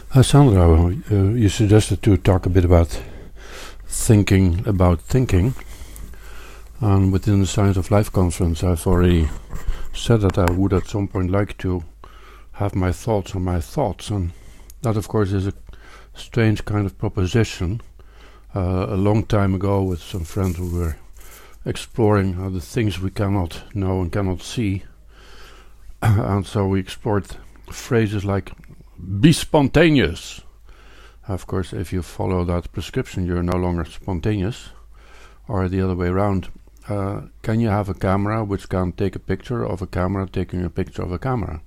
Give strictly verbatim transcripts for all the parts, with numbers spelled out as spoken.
Uh, Sandra, uh, you suggested to talk a bit about thinking about thinking. And within the Science of Life conference, I've already said that I would at some point like to have my thoughts on my thoughts. And that, of course, is a strange kind of proposition. Uh, a long time ago, with some friends, we were exploring uh, the things we cannot know and cannot see. And so we explored phrases like be spontaneous. Of course, if you follow that prescription, you're no longer spontaneous, or the other way around. Uh, can you have a camera which can take a picture of a camera taking a picture of a camera?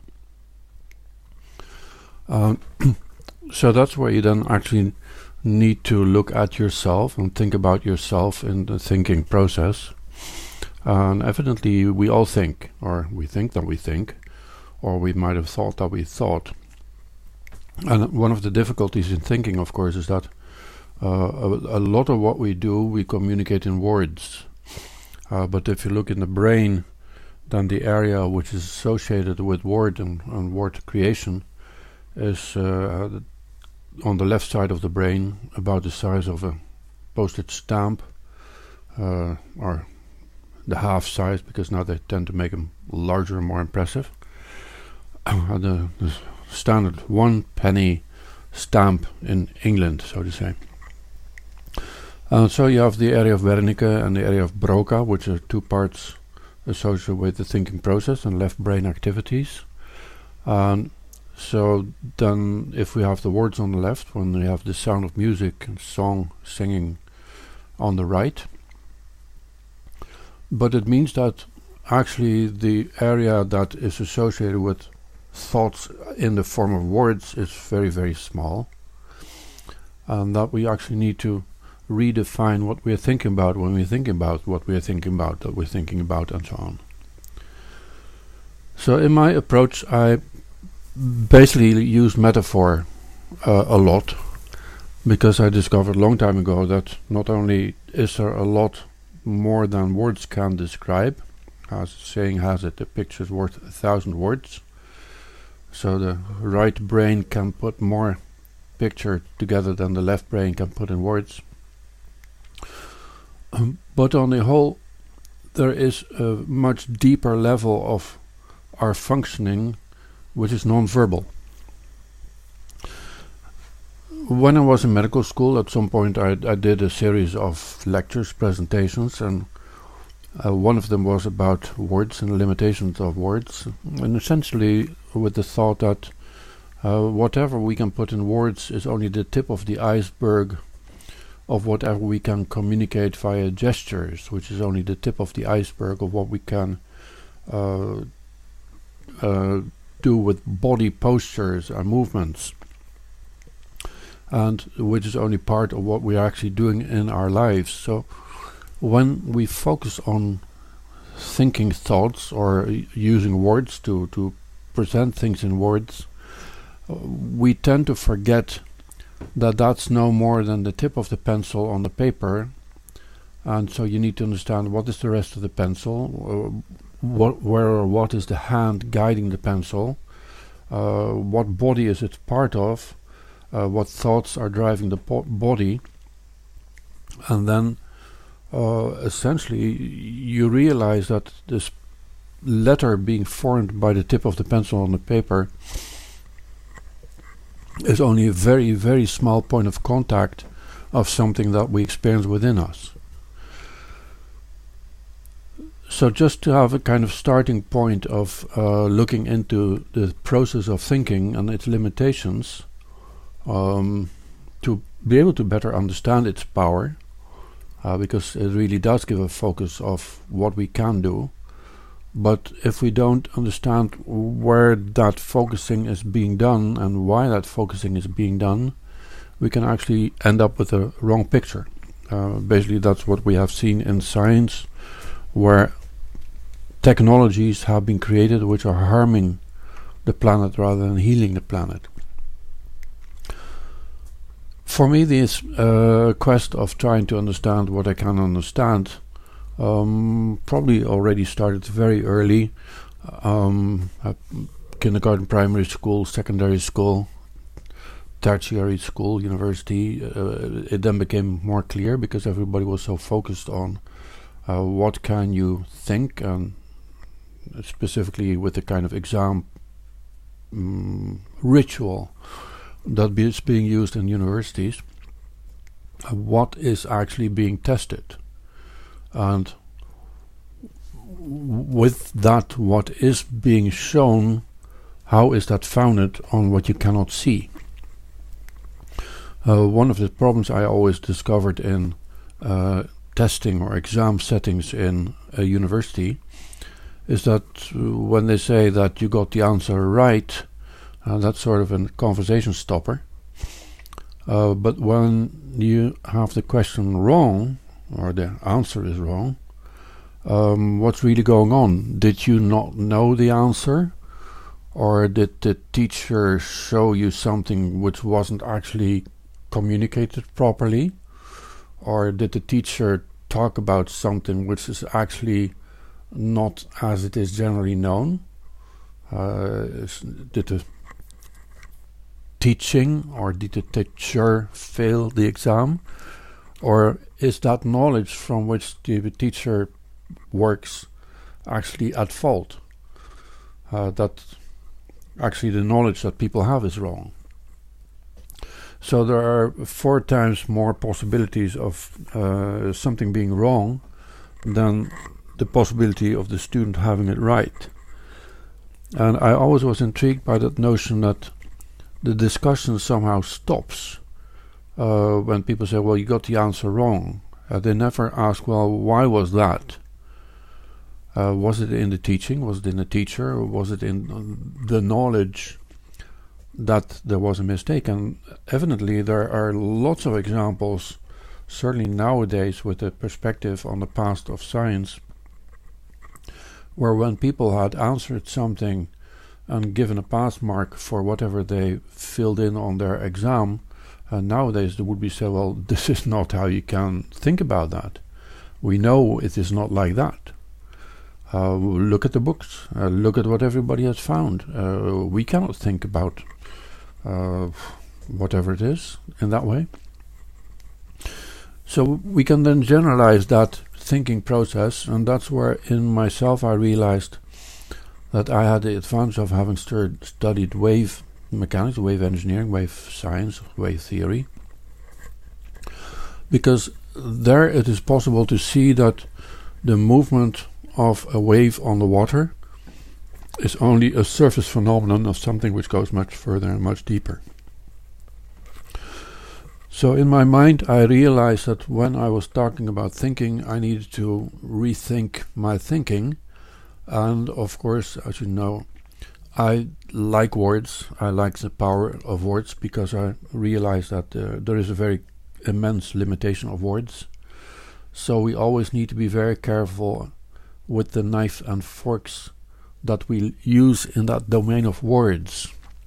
Um, so that's where you then actually need to look at yourself and think about yourself in the thinking process. And evidently we all think, or we think that we think, or we might have thought that we thought. And one of the difficulties in thinking, of course, is that uh, a, a lot of what we do, we communicate in words. Uh, but if you look in the brain, then the area which is associated with word and, and word creation is uh, on the left side of the brain, about the size of a postage stamp, uh, or the half size, because now they tend to make them larger and more impressive. Uh, the, the standard one penny stamp in England, so to say. Uh, so you have the area of Wernicke and the area of Broca, which are two parts associated with the thinking process and left brain activities. Um, so then if we have the words on the left, when we have the sound of music and song, singing on the right. But it means that actually the area that is associated with thoughts in the form of words is very, very small, and that we actually need to redefine what we're thinking about when we're thinking about what we're thinking about, that we're thinking about, and so on. So in my approach, I basically use metaphor uh, a lot, because I discovered a long time ago that not only is there a lot more than words can describe, as the saying has it, a picture is worth a thousand words. So the right brain can put more picture together than the left brain can put in words. Um, but on the whole, there is a much deeper level of our functioning which is non-verbal. When I was in medical school, at some point I, I did a series of lectures, presentations, and uh, one of them was about words and the limitations of words, and essentially with the thought that uh, whatever we can put in words is only the tip of the iceberg of whatever we can communicate via gestures, which is only the tip of the iceberg of what we can uh, uh, do with body postures and movements, and which is only part of what we are actually doing in our lives. So when we focus on thinking thoughts or y- using words to, to present things in words, uh, we tend to forget that that's no more than the tip of the pencil on the paper. And so you need to understand what is the rest of the pencil, uh, what, where or what is the hand guiding the pencil, uh, what body is it part of, uh, what thoughts are driving the po- body, and then uh, essentially you realize that this letter being formed by the tip of the pencil on the paper is only a very, very small point of contact of something that we experience within us. So just to have a kind of starting point of uh, looking into the process of thinking and its limitations, um, to be able to better understand its power, uh, because it really does give a focus of what we can do. But if we don't understand where that focusing is being done and why that focusing is being done, we can actually end up with a wrong picture. Uh, basically, that's what we have seen in science, where technologies have been created which are harming the planet rather than healing the planet. For me, this uh, quest of trying to understand what I can understand Um, probably already started very early, um, at kindergarten, primary school, secondary school, tertiary school, university, uh, it then became more clear because everybody was so focused on uh, what can you think, and specifically with the kind of exam um, ritual that is being used in universities, uh, what is actually being tested. And w- with that, what is being shown, how is that founded on what you cannot see? Uh, one of the problems I always discovered in uh, testing or exam settings in a university is that uh, when they say that you got the answer right, uh, that's sort of a conversation stopper. Uh, but when you have the question wrong, or the answer is wrong, um, what's really going on? Did you not know the answer? Or did the teacher show you something which wasn't actually communicated properly? Or did the teacher talk about something which is actually not as it is generally known? Uh, did the teaching or did the teacher fail the exam? Or is that knowledge from which the teacher works actually at fault? Uh, that actually the knowledge that people have is wrong. So there are four times more possibilities of uh, something being wrong than the possibility of the student having it right. And I always was intrigued by that notion that the discussion somehow stops uh, when people say, well, you got the answer wrong. Uh, they never ask, well, why was that? Uh, was it in the teaching? Was it in the teacher? Or was it in uh, the knowledge that there was a mistake? And evidently there are lots of examples, certainly nowadays with the perspective on the past of science, where when people had answered something and given a pass mark for whatever they filled in on their exam, and nowadays they would be said, well, this is not how you can think about that. We know it is not like that. Uh, look at the books, uh, look at what everybody has found. Uh, we cannot think about uh, whatever it is in that way. So we can then generalize that thinking process, and that's where in myself I realized that I had the advantage of having stud- studied wave mechanics, wave engineering, wave science, wave theory, because there it is possible to see that the movement of a wave on the water is only a surface phenomenon of something which goes much further and much deeper. So in my mind I realized that when I was talking about thinking, I needed to rethink my thinking. And of course, as you know, I like words. I like the power of words because I realize that uh, there is a very immense limitation of words. So we always need to be very careful with the knife and forks that we use in that domain of words.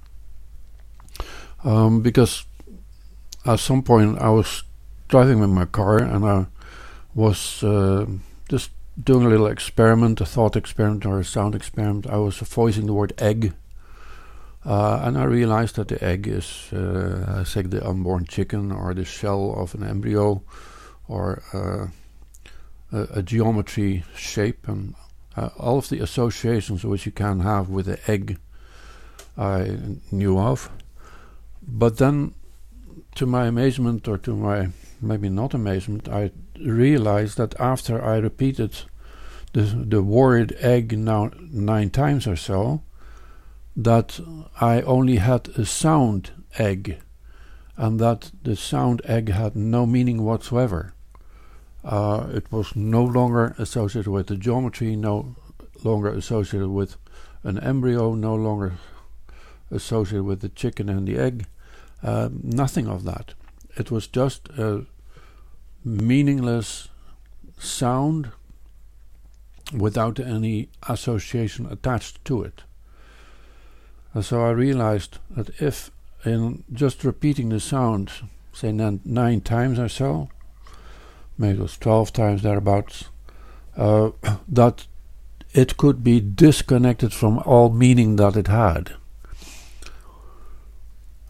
Um, because at some point I was driving in my car and I was uh, just doing a little experiment, a thought experiment or a sound experiment. I was voicing the word egg, uh, and I realized that the egg is, uh, say, the unborn chicken or the shell of an embryo, or uh, a, a geometry shape, and uh, all of the associations which you can have with the egg I knew of. But then, to my amazement, or to my maybe not amazement, I realized that after I repeated the the word egg now nine times or so, that I only had a sound egg, and that the sound egg had no meaning whatsoever. Uh, it was no longer associated with the geometry, no longer associated with an embryo, no longer associated with the chicken and the egg, uh, nothing of that. It was just a meaningless sound without any association attached to it. And so I realized that if in just repeating the sound, say nine, nine times or so, maybe it was twelve times thereabouts, uh, that it could be disconnected from all meaning that it had.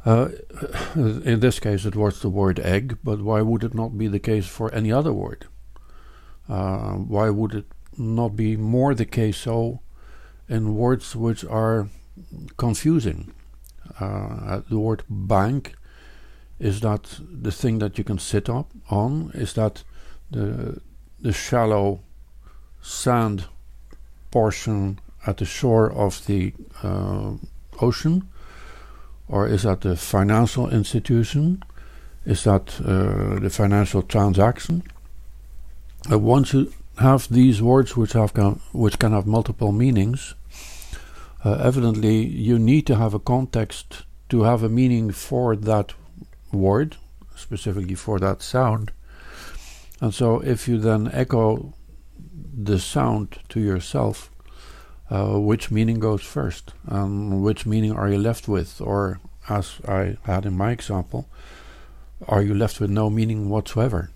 Uh, in this case, it was the word egg, but why would it not be the case for any other word? Uh, why would it not be more the case so in words which are confusing? Uh, the word bank, is that the thing that you can sit up on? Is that the the shallow sand portion at the shore of the uh, ocean? Or is that the financial institution? Is that uh, the financial transaction? Uh, once you have these words which have can, which can have multiple meanings, uh, evidently you need to have a context to have a meaning for that word, specifically for that sound. And so if you then echo the sound to yourself, uh, which meaning goes first? And which meaning are you left with? Or, as I had in my example, are you left with no meaning whatsoever?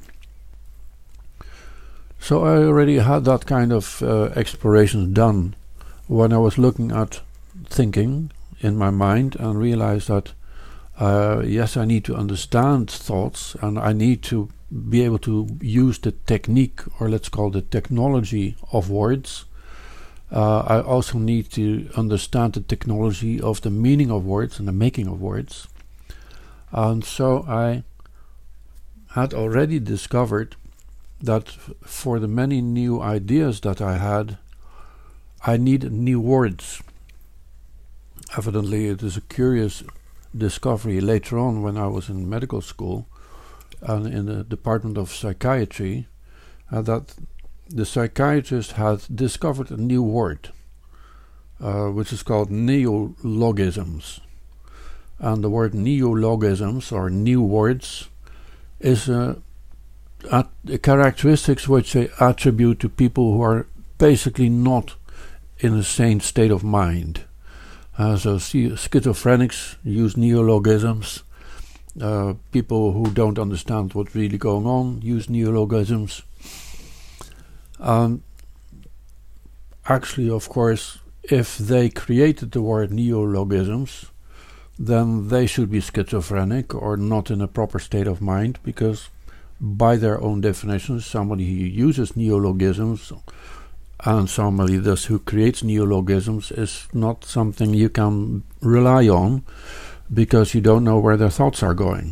So I already had that kind of uh, exploration done when I was looking at thinking in my mind and realized that uh, yes, I need to understand thoughts and I need to be able to use the technique, or let's call the technology of words. Uh, I also need to understand the technology of the meaning of words and the making of words. And so I had already discovered that f- for the many new ideas that I had, I needed new words. Evidently, it is a curious discovery later on when I was in medical school and in the Department of Psychiatry, uh, that the psychiatrist had discovered a new word, uh, which is called neologisms. And the word neologisms, or new words, is a, a, a characteristics which they attribute to people who are basically not in a sane state of mind. Uh, so see, schizophrenics use neologisms. Uh, people who don't understand what's really going on use neologisms. Um, actually, of course, if they created the word neologisms, then they should be schizophrenic or not in a proper state of mind, because by their own definition, somebody who uses neologisms and somebody thus who creates neologisms is not something you can rely on, because you don't know where their thoughts are going.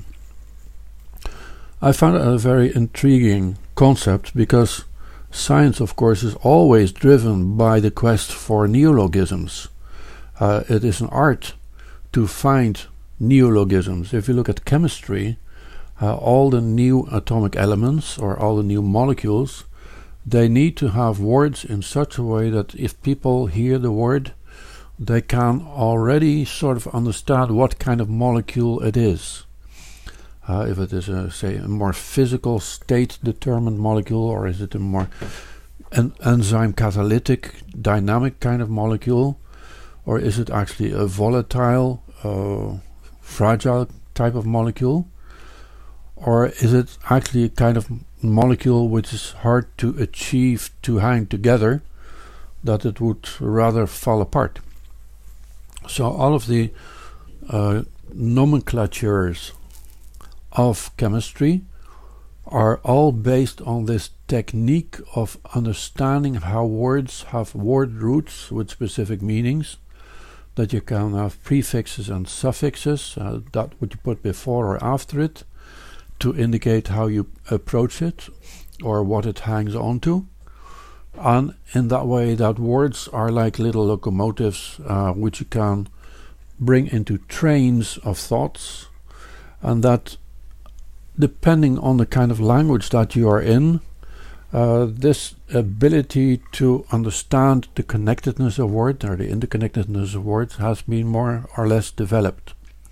I found it a very intriguing concept, because science, of course, is always driven by the quest for neologisms. Uh, it is an art to find neologisms. If you look at chemistry, uh, all the new atomic elements or all the new molecules, they need to have words in such a way that if people hear the word, they can already sort of understand what kind of molecule it is. Uh, if it is, a, say, a more physical state-determined molecule, or is it a more an enzyme catalytic dynamic kind of molecule, or is it actually a volatile, uh, fragile type of molecule, or is it actually a kind of molecule which is hard to achieve to hang together, that it would rather fall apart? So all of the uh, nomenclatures of chemistry are all based on this technique of understanding how words have word roots with specific meanings, that you can have prefixes and suffixes, uh, that what you put before or after it, to indicate how you approach it or what it hangs on to. And in that way, that words are like little locomotives uh, which you can bring into trains of thoughts, and that depending on the kind of language that you are in, uh, this ability to understand the connectedness of words or the interconnectedness of words has been more or less developed.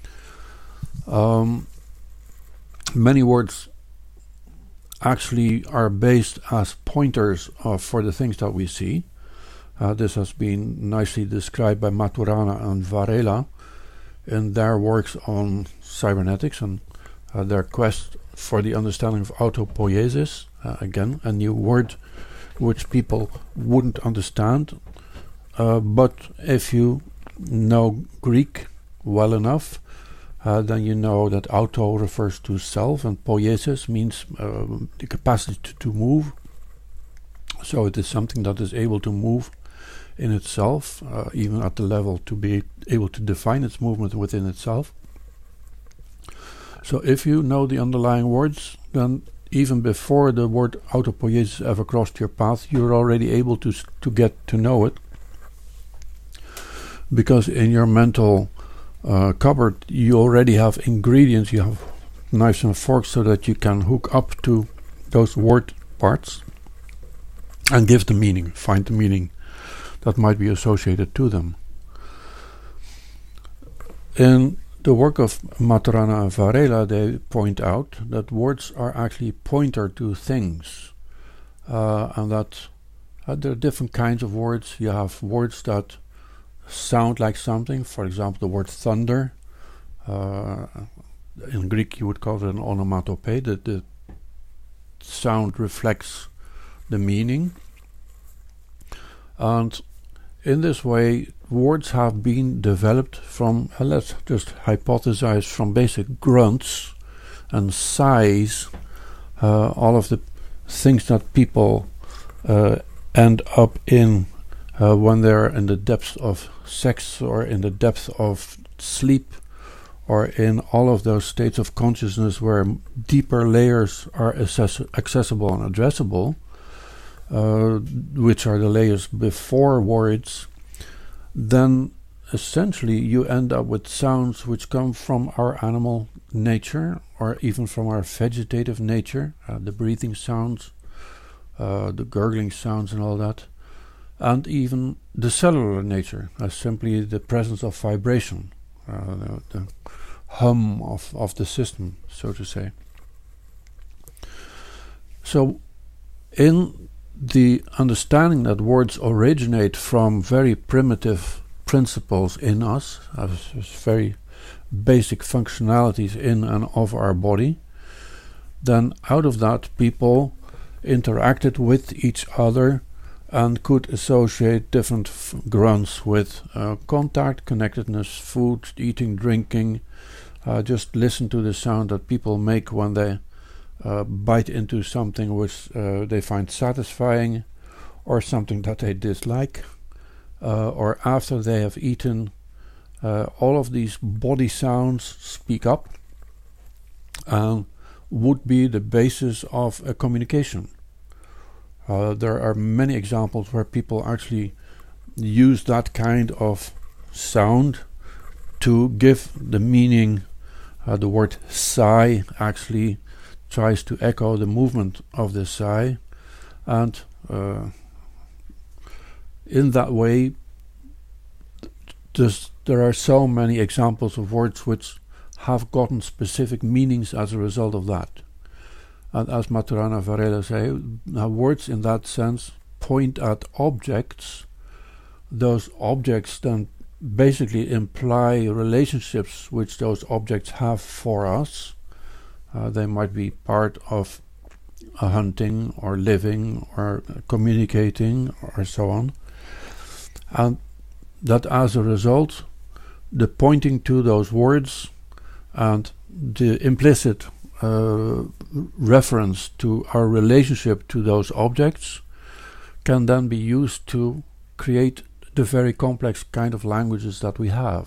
Um, many words actually are based as pointers uh, for the things that we see. Uh, this has been nicely described by Maturana and Varela in their works on cybernetics and uh, their quest for the understanding of autopoiesis. Uh, again, a new word which people wouldn't understand. Uh, but if you know Greek well enough, uh, then you know that auto refers to self, and poiesis means uh, the capacity to, to move. So it is something that is able to move in itself, uh, even at the level to be able to define its movement within itself. So if you know the underlying words, then even before the word autopoiesis ever crossed your path, you're already able to s- to get to know it, because in your mental uh, cupboard you already have ingredients, you have knives and forks, so that you can hook up to those word parts and give the meaning, find the meaning that might be associated to them. In the work of Maturana and Varela, they point out that words are actually pointer to things, uh, and that uh, there are different kinds of words. You have words that sound like something, for example, the word thunder. Uh, in Greek, you would call it an onomatopoeia. The, the sound reflects the meaning. And in this way, words have been developed from, uh, let's just hypothesize, from basic grunts and sighs, uh, all of the things that people uh, end up in uh, when they're in the depths of sex, or in the depths of sleep, or in all of those states of consciousness where m- deeper layers are access- accessible and addressable, uh, which are the layers before words. Then essentially you end up with sounds which come from our animal nature, or even from our vegetative nature, uh, the breathing sounds, uh, the gurgling sounds and all that, and even the cellular nature, as simply the presence of vibration, uh, the, the hum of, of the system, so to say. So in the understanding that words originate from very primitive principles in us, as, as very basic functionalities in and of our body, then out of that people interacted with each other and could associate different f- grunts with uh, contact, connectedness, food, eating, drinking. Uh, just listen to the sound that people make when they Uh, bite into something which uh, they find satisfying, or something that they dislike, uh, or after they have eaten. Uh, all of these body sounds speak up and would be the basis of a communication. Uh, there are many examples where people actually use that kind of sound to give the meaning. Uh, the word sigh actually tries to echo the movement of the sigh, and uh, in that way th- there are so many examples of words which have gotten specific meanings as a result of that. And as Maturana and Varela say, now words in that sense point at objects. Those objects then basically imply relationships which those objects have for us. Uh, they might be part of a hunting, or living, or communicating, or so on. And that as a result, the pointing to those words and the implicit uh, reference to our relationship to those objects can then be used to create the very complex kind of languages that we have.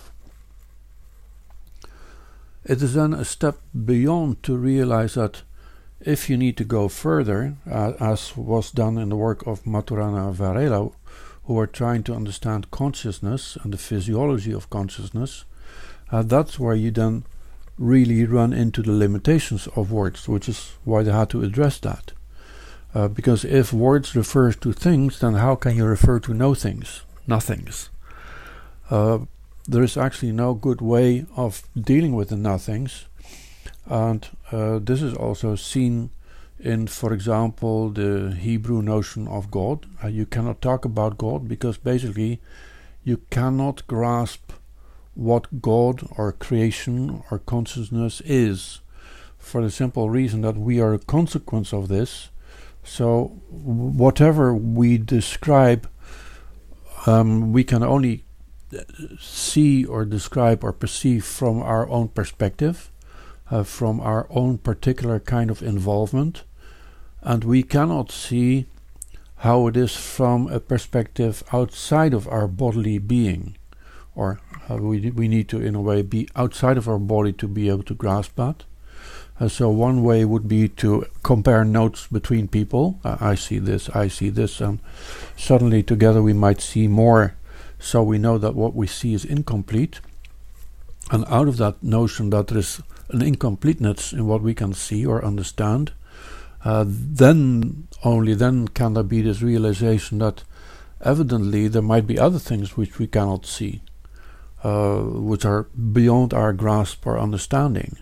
It is then a step beyond to realize that if you need to go further, uh, as was done in the work of Maturana and Varela, who are trying to understand consciousness and the physiology of consciousness, uh, that's where you then really run into the limitations of words, which is why they had to address that. Uh, because if words refer to things, then how can you refer to no things, nothings? Uh, there is actually no good way of dealing with the nothings, and uh, this is also seen in, for example, the Hebrew notion of God. Uh, you cannot talk about God because basically you cannot grasp what God or creation or consciousness is, for the simple reason that we are a consequence of this. So whatever we describe, um, we can only see or describe or perceive from our own perspective, uh, from our own particular kind of involvement, and we cannot see how it is from a perspective outside of our bodily being, or uh, we we need to in a way be outside of our body to be able to grasp that. Uh, so one way would be to compare notes between people. Uh, I see this, I see this, and suddenly together we might see more, so we know that what we see is incomplete. And out of that notion that there is an incompleteness in what we can see or understand, uh, then, only then can there be this realization that evidently there might be other things which we cannot see, uh, which are beyond our grasp or understanding.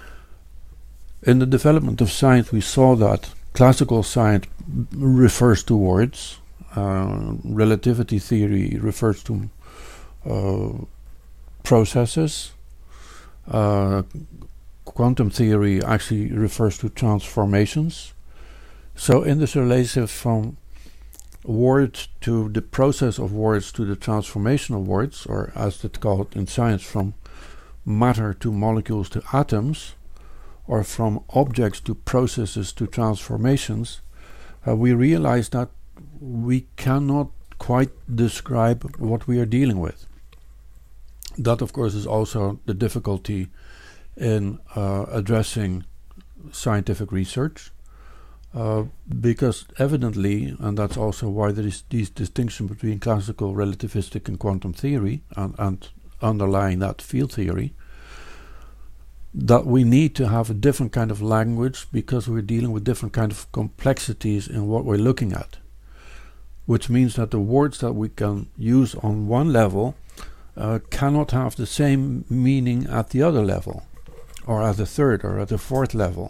In the development of science, we saw that classical science refers to words, uh, relativity theory refers to uh, processes, uh, quantum theory actually refers to transformations. So in this relation from words to the process of words to the transformation of words, or as it's called in science, from matter to molecules to atoms, or from objects to processes to transformations, uh, we realize that we cannot quite describe what we are dealing with. That, of course, is also the difficulty in uh, addressing scientific research, uh, because evidently, and that's also why there is this distinction between classical relativistic and quantum theory, and, and underlying that field theory, that we need to have a different kind of language because we're dealing with different kind of complexities in what we're looking at, which means that the words that we can use on one level uh, cannot have the same meaning at the other level, or at the third or at the fourth level.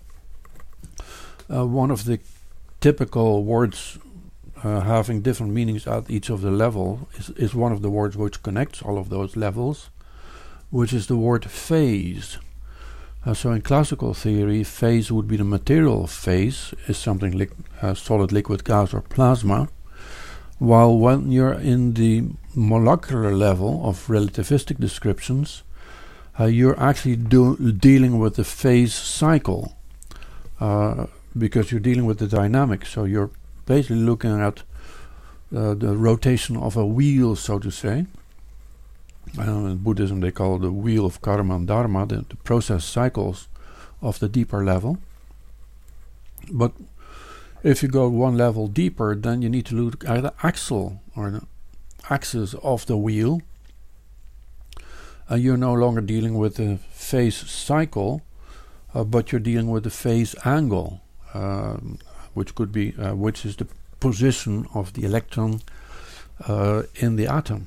Uh, one of the typical words uh, having different meanings at each of the level is, is one of the words which connects all of those levels, which is the word phase. Uh, so in classical theory, phase would be the material phase, is something like uh, solid, liquid, gas, or plasma, while when you're in the molecular level of relativistic descriptions, uh, you're actually do dealing with the phase cycle, uh, because you're dealing with the dynamics. So you're basically looking at uh, the rotation of a wheel, so to say. Uh, in Buddhism they call it the wheel of karma and dharma, the, the process cycles of the deeper level. But if you go one level deeper, then you need to look at the axle or the axis of the wheel. And uh, you're no longer dealing with the phase cycle, uh, but you're dealing with the phase angle, uh, which could be uh, which is the position of the electron uh, in the atom.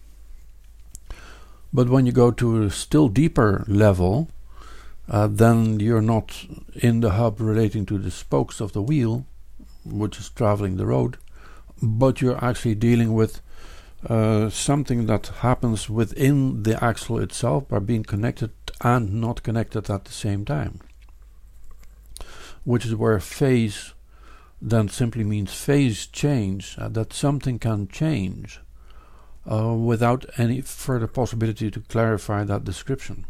But when you go to a still deeper level, uh, then you're not in the hub relating to the spokes of the wheel, which is traveling the road, but you're actually dealing with uh, something that happens within the axle itself by being connected and not connected at the same time. Which is where phase then simply means phase change, uh, that something can change. Uh, without any further possibility to clarify that description.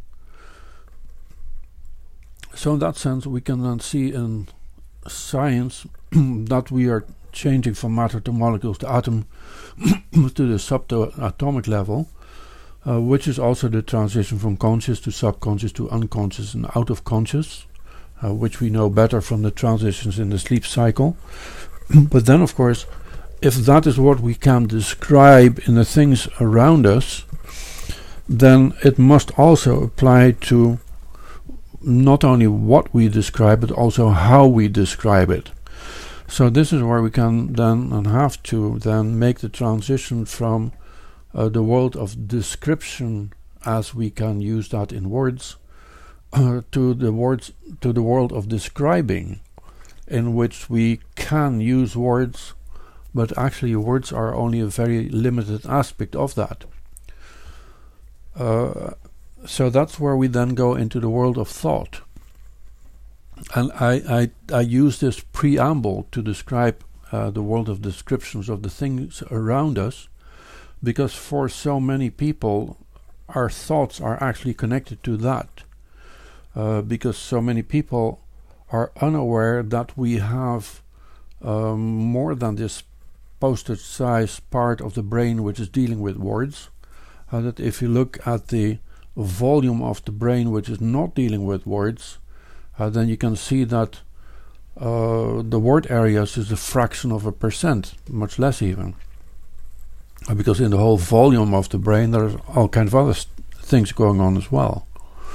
So in that sense we can then see in science that we are changing from matter to molecules to atom to the subatomic level, uh, which is also the transition from conscious to subconscious to unconscious and out of conscious, uh, which we know better from the transitions in the sleep cycle. But then of course, if that is what we can describe in the things around us, then it must also apply to not only what we describe, but also how we describe it. So this is where we can then and have to then make the transition from uh, the world of description, as we can use that in words, uh, to the words to the world of describing, in which we can use words, but actually words are only a very limited aspect of that. Uh, so that's where we then go into the world of thought. And I, I, I use this preamble to describe uh, the world of descriptions of the things around us, because for so many people, our thoughts are actually connected to that. Uh, because so many people are unaware that we have um, more than this postage-size part of the brain which is dealing with words. Uh, that if you look at the volume of the brain which is not dealing with words, uh, then you can see that uh, the word areas is a fraction of a percent, much less even. Uh, because in the whole volume of the brain there's all kinds of other st- things going on as well.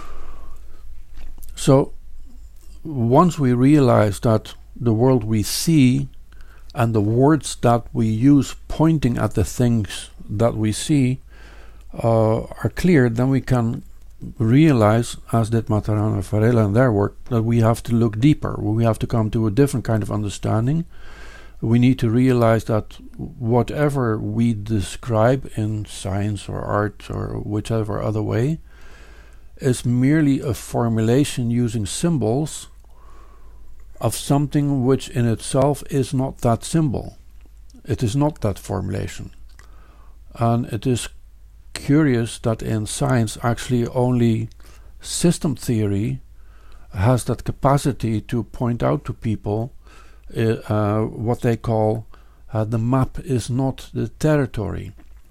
So once we realize that the world we see and the words that we use pointing at the things that we see uh, are clear, then we can realize, as did Maturana Varela in their work, that we have to look deeper. We have to come to a different kind of understanding. We need to realize that whatever we describe in science or art or whichever other way is merely a formulation using symbols of something which in itself is not that symbol. It is not that formulation. And it is curious that in science actually only system theory has that capacity to point out to people uh, uh, what they call uh, the map is not the territory.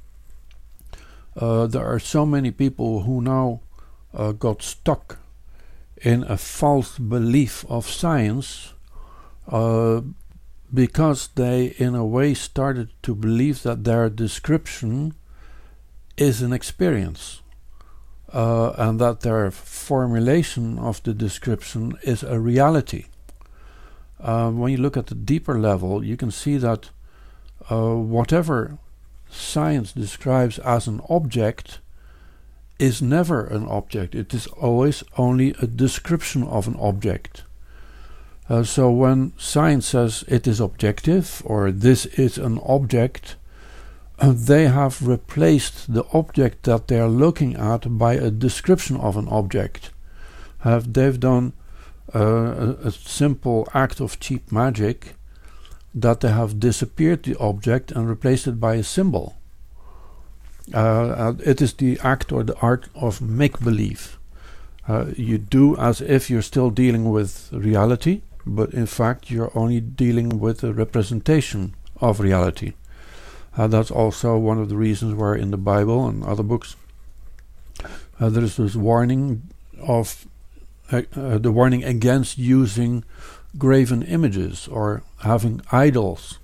Uh, there are so many people who now Uh, got stuck in a false belief of science uh, because they in a way started to believe that their description is an experience uh, and that their formulation of the description is a reality. Uh, when you look at the deeper level, you can see that uh, whatever science describes as an object is never an object. It is always only a description of an object. Uh, so when science says it is objective or this is an object, uh, they have replaced the object that they are looking at by a description of an object. Uh, they've done uh, a, a simple act of cheap magic that they have disappeared the object and replaced it by a symbol. Uh, uh, it is the act or the art of make-believe. Uh, you do as if you're still dealing with reality, but in fact you're only dealing with a representation of reality. Uh, that's also one of the reasons where in the Bible and other books uh, there is this warning of uh, uh, the warning against using graven images or having idols.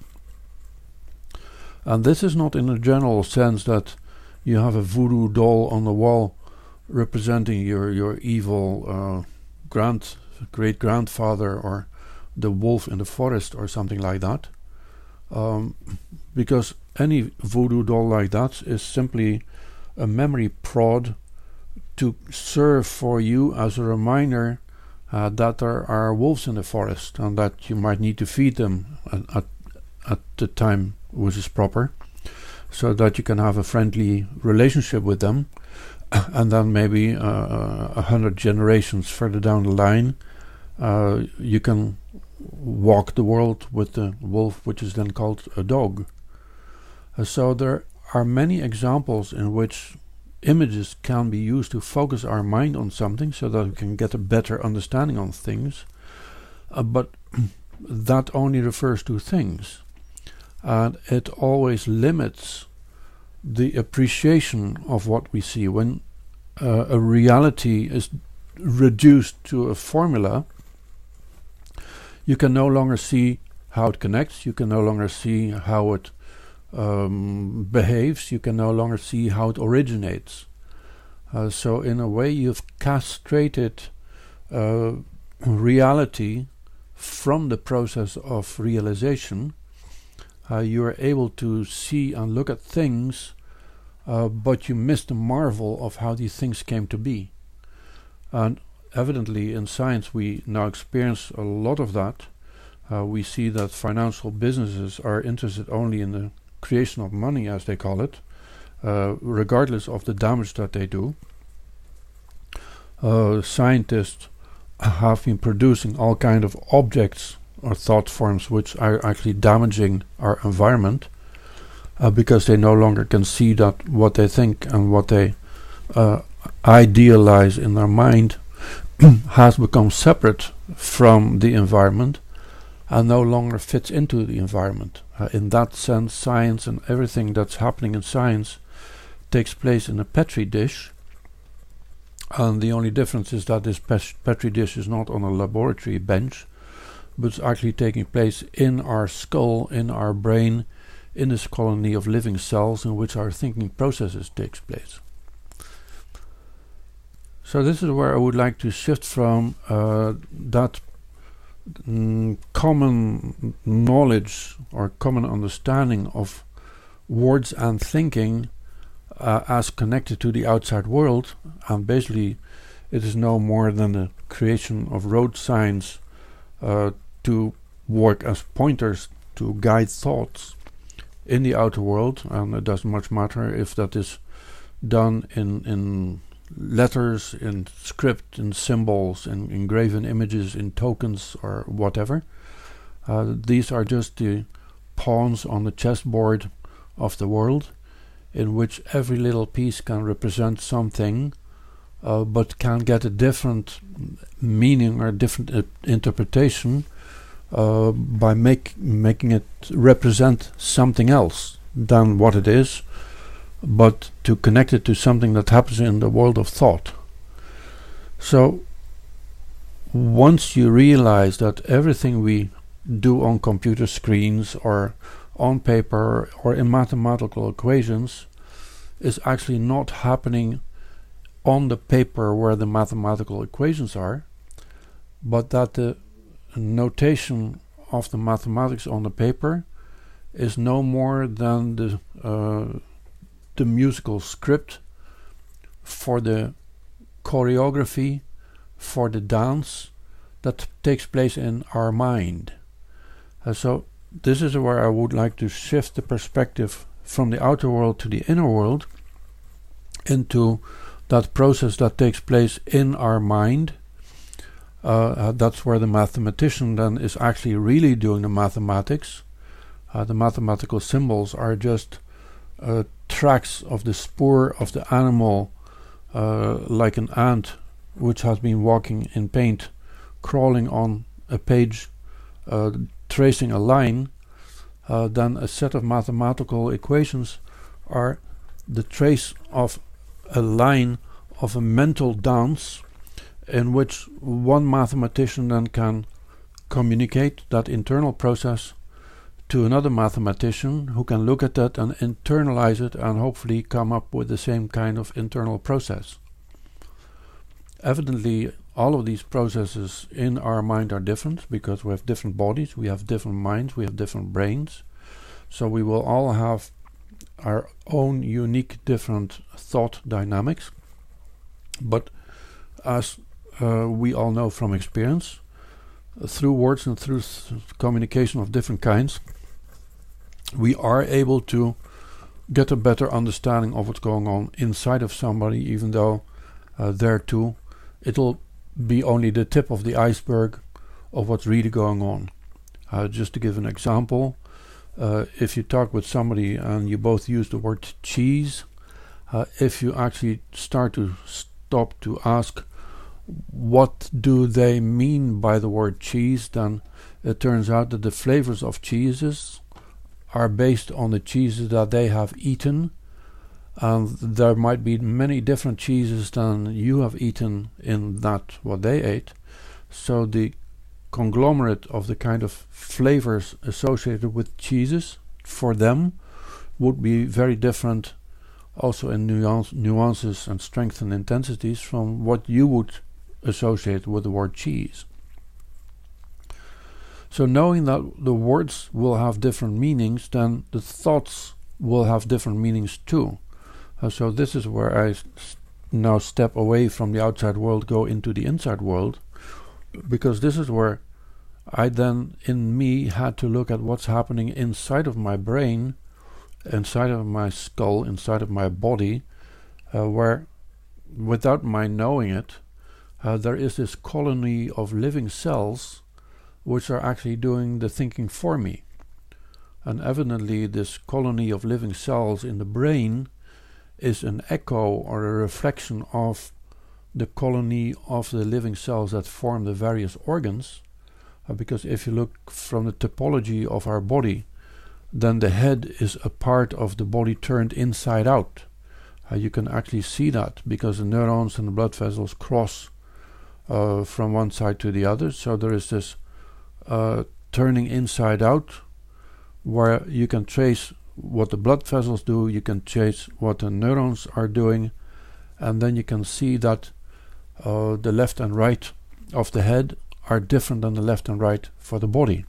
And this is not in a general sense that you have a voodoo doll on the wall representing your, your evil uh, grand, great-grandfather or the wolf in the forest or something like that. Um, because any voodoo doll like that is simply a memory prod to serve for you as a reminder uh, that there are wolves in the forest and that you might need to feed them at, at, at the time which is proper, so that you can have a friendly relationship with them, and then maybe uh, a hundred generations further down the line uh, you can walk the world with the wolf, which is then called a dog. Uh, so there are many examples in which images can be used to focus our mind on something so that we can get a better understanding on things, uh, but that only refers to things, and it always limits the appreciation of what we see. When uh, a reality is reduced to a formula, you can no longer see how it connects, you can no longer see how it um, behaves, you can no longer see how it originates. Uh, so in a way you've castrated uh, reality from the process of realization. Uh, you are able to see and look at things, uh, but you miss the marvel of how these things came to be. And evidently in science we now experience a lot of that. Uh, we see that financial businesses are interested only in the creation of money, as they call it, uh, regardless of the damage that they do. Uh, scientists have been producing all kinds of objects or thought forms which are actually damaging our environment, uh, because they no longer can see that what they think and what they uh, idealize in their mind has become separate from the environment and no longer fits into the environment. Uh, in that sense, science and everything that's happening in science takes place in a petri dish, and the only difference is that this petri dish is not on a laboratory bench, but it's actually taking place in our skull, in our brain, in this colony of living cells in which our thinking processes takes place. So this is where I would like to shift from uh, that mm, common knowledge or common understanding of words and thinking uh, as connected to the outside world, and basically it is no more than the creation of road signs uh, to work as pointers to guide thoughts in the outer world, and it doesn't much matter if that is done in in letters, in script, in symbols, in engraven images, in tokens or whatever. Uh, these are just the pawns on the chessboard of the world, in which every little piece can represent something, uh, but can get a different meaning or different uh, interpretation uh, by make, making it represent something else than what it is, but to connect it to something that happens in the world of thought. So once you realize that everything we do on computer screens or on paper or in mathematical equations is actually not happening on the paper where the mathematical equations are, but that the notation of the mathematics on the paper is no more than the uh, the musical script for the choreography, for the dance that takes place in our mind. Uh, so this is where I would like to shift the perspective from the outer world to the inner world into that process that takes place in our mind. Uh, uh, that's where the mathematician then is actually really doing the mathematics. Uh, the mathematical symbols are just uh, tracks of the spoor of the animal, uh, like an ant which has been walking in paint, crawling on a page, uh, tracing a line. Uh, then a set of mathematical equations are the trace of a line of a mental dance in which one mathematician then can communicate that internal process to another mathematician who can look at that and internalize it and hopefully come up with the same kind of internal process. Evidently, all of these processes in our mind are different because we have different bodies, we have different minds, we have different brains. So we will all have our own unique different thought dynamics. But as uh, we all know from experience, uh, through words and through th- communication of different kinds, we are able to get a better understanding of what's going on inside of somebody, even though uh, there too it'll be only the tip of the iceberg of what's really going on. Uh, just to give an example, uh, if you talk with somebody and you both use the word cheese, uh, if you actually start to stop to ask what do they mean by the word cheese, then it turns out that the flavors of cheeses are based on the cheeses that they have eaten, and there might be many different cheeses than you have eaten in that what they ate. So the conglomerate of the kind of flavors associated with cheeses for them would be very different also in nuance, nuances and strength and intensities from what you would associate with the word cheese. So knowing that the words will have different meanings, then the thoughts will have different meanings too. Uh, so this is where I s- now step away from the outside world, go into the inside world, because this is where I then, in me, had to look at what's happening inside of my brain, inside of my skull, inside of my body, uh, where, without my knowing it, uh, there is this colony of living cells which are actually doing the thinking for me. And evidently this colony of living cells in the brain is an echo or a reflection of the colony of the living cells that form the various organs. Uh, because if you look from the topology of our body, then the head is a part of the body turned inside out. Uh, you can actually see that because the neurons and the blood vessels cross uh, from one side to the other. So there is this uh, turning inside out, where you can trace what the blood vessels do, you can trace what the neurons are doing, and then you can see that uh, the left and right of the head are different than the left and right for the body.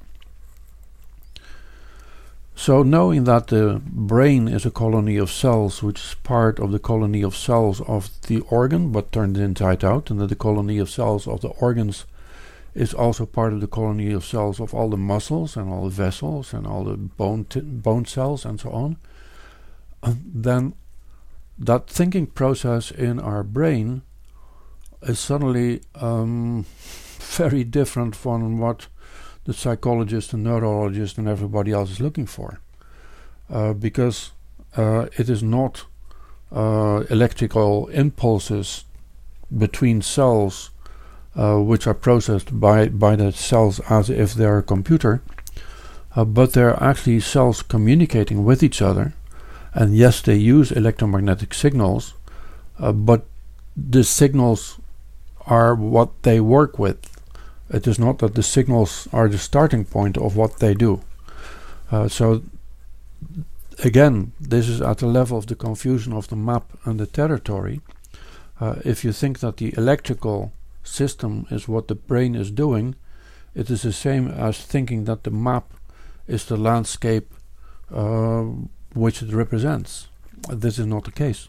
So knowing that the brain is a colony of cells which is part of the colony of cells of the organ but turned inside out, and that the colony of cells of the organs is also part of the colony of cells of all the muscles and all the vessels and all the bone t- bone cells and so on, uh, then that thinking process in our brain is suddenly um, very different from what the psychologist and neurologist and everybody else is looking for, uh, because uh, it is not uh, electrical impulses between cells Uh, which are processed by, by the cells as if they're a computer, uh, but they're actually cells communicating with each other. And yes, they use electromagnetic signals, uh, but the signals are what they work with. It is not that the signals are the starting point of what they do. Uh, so again, this is at the level of the confusion of the map and the territory. Uh, if you think that the electrical system is what the brain is doing, it is the same as thinking that the map is the landscape uh, which it represents. This is not the case.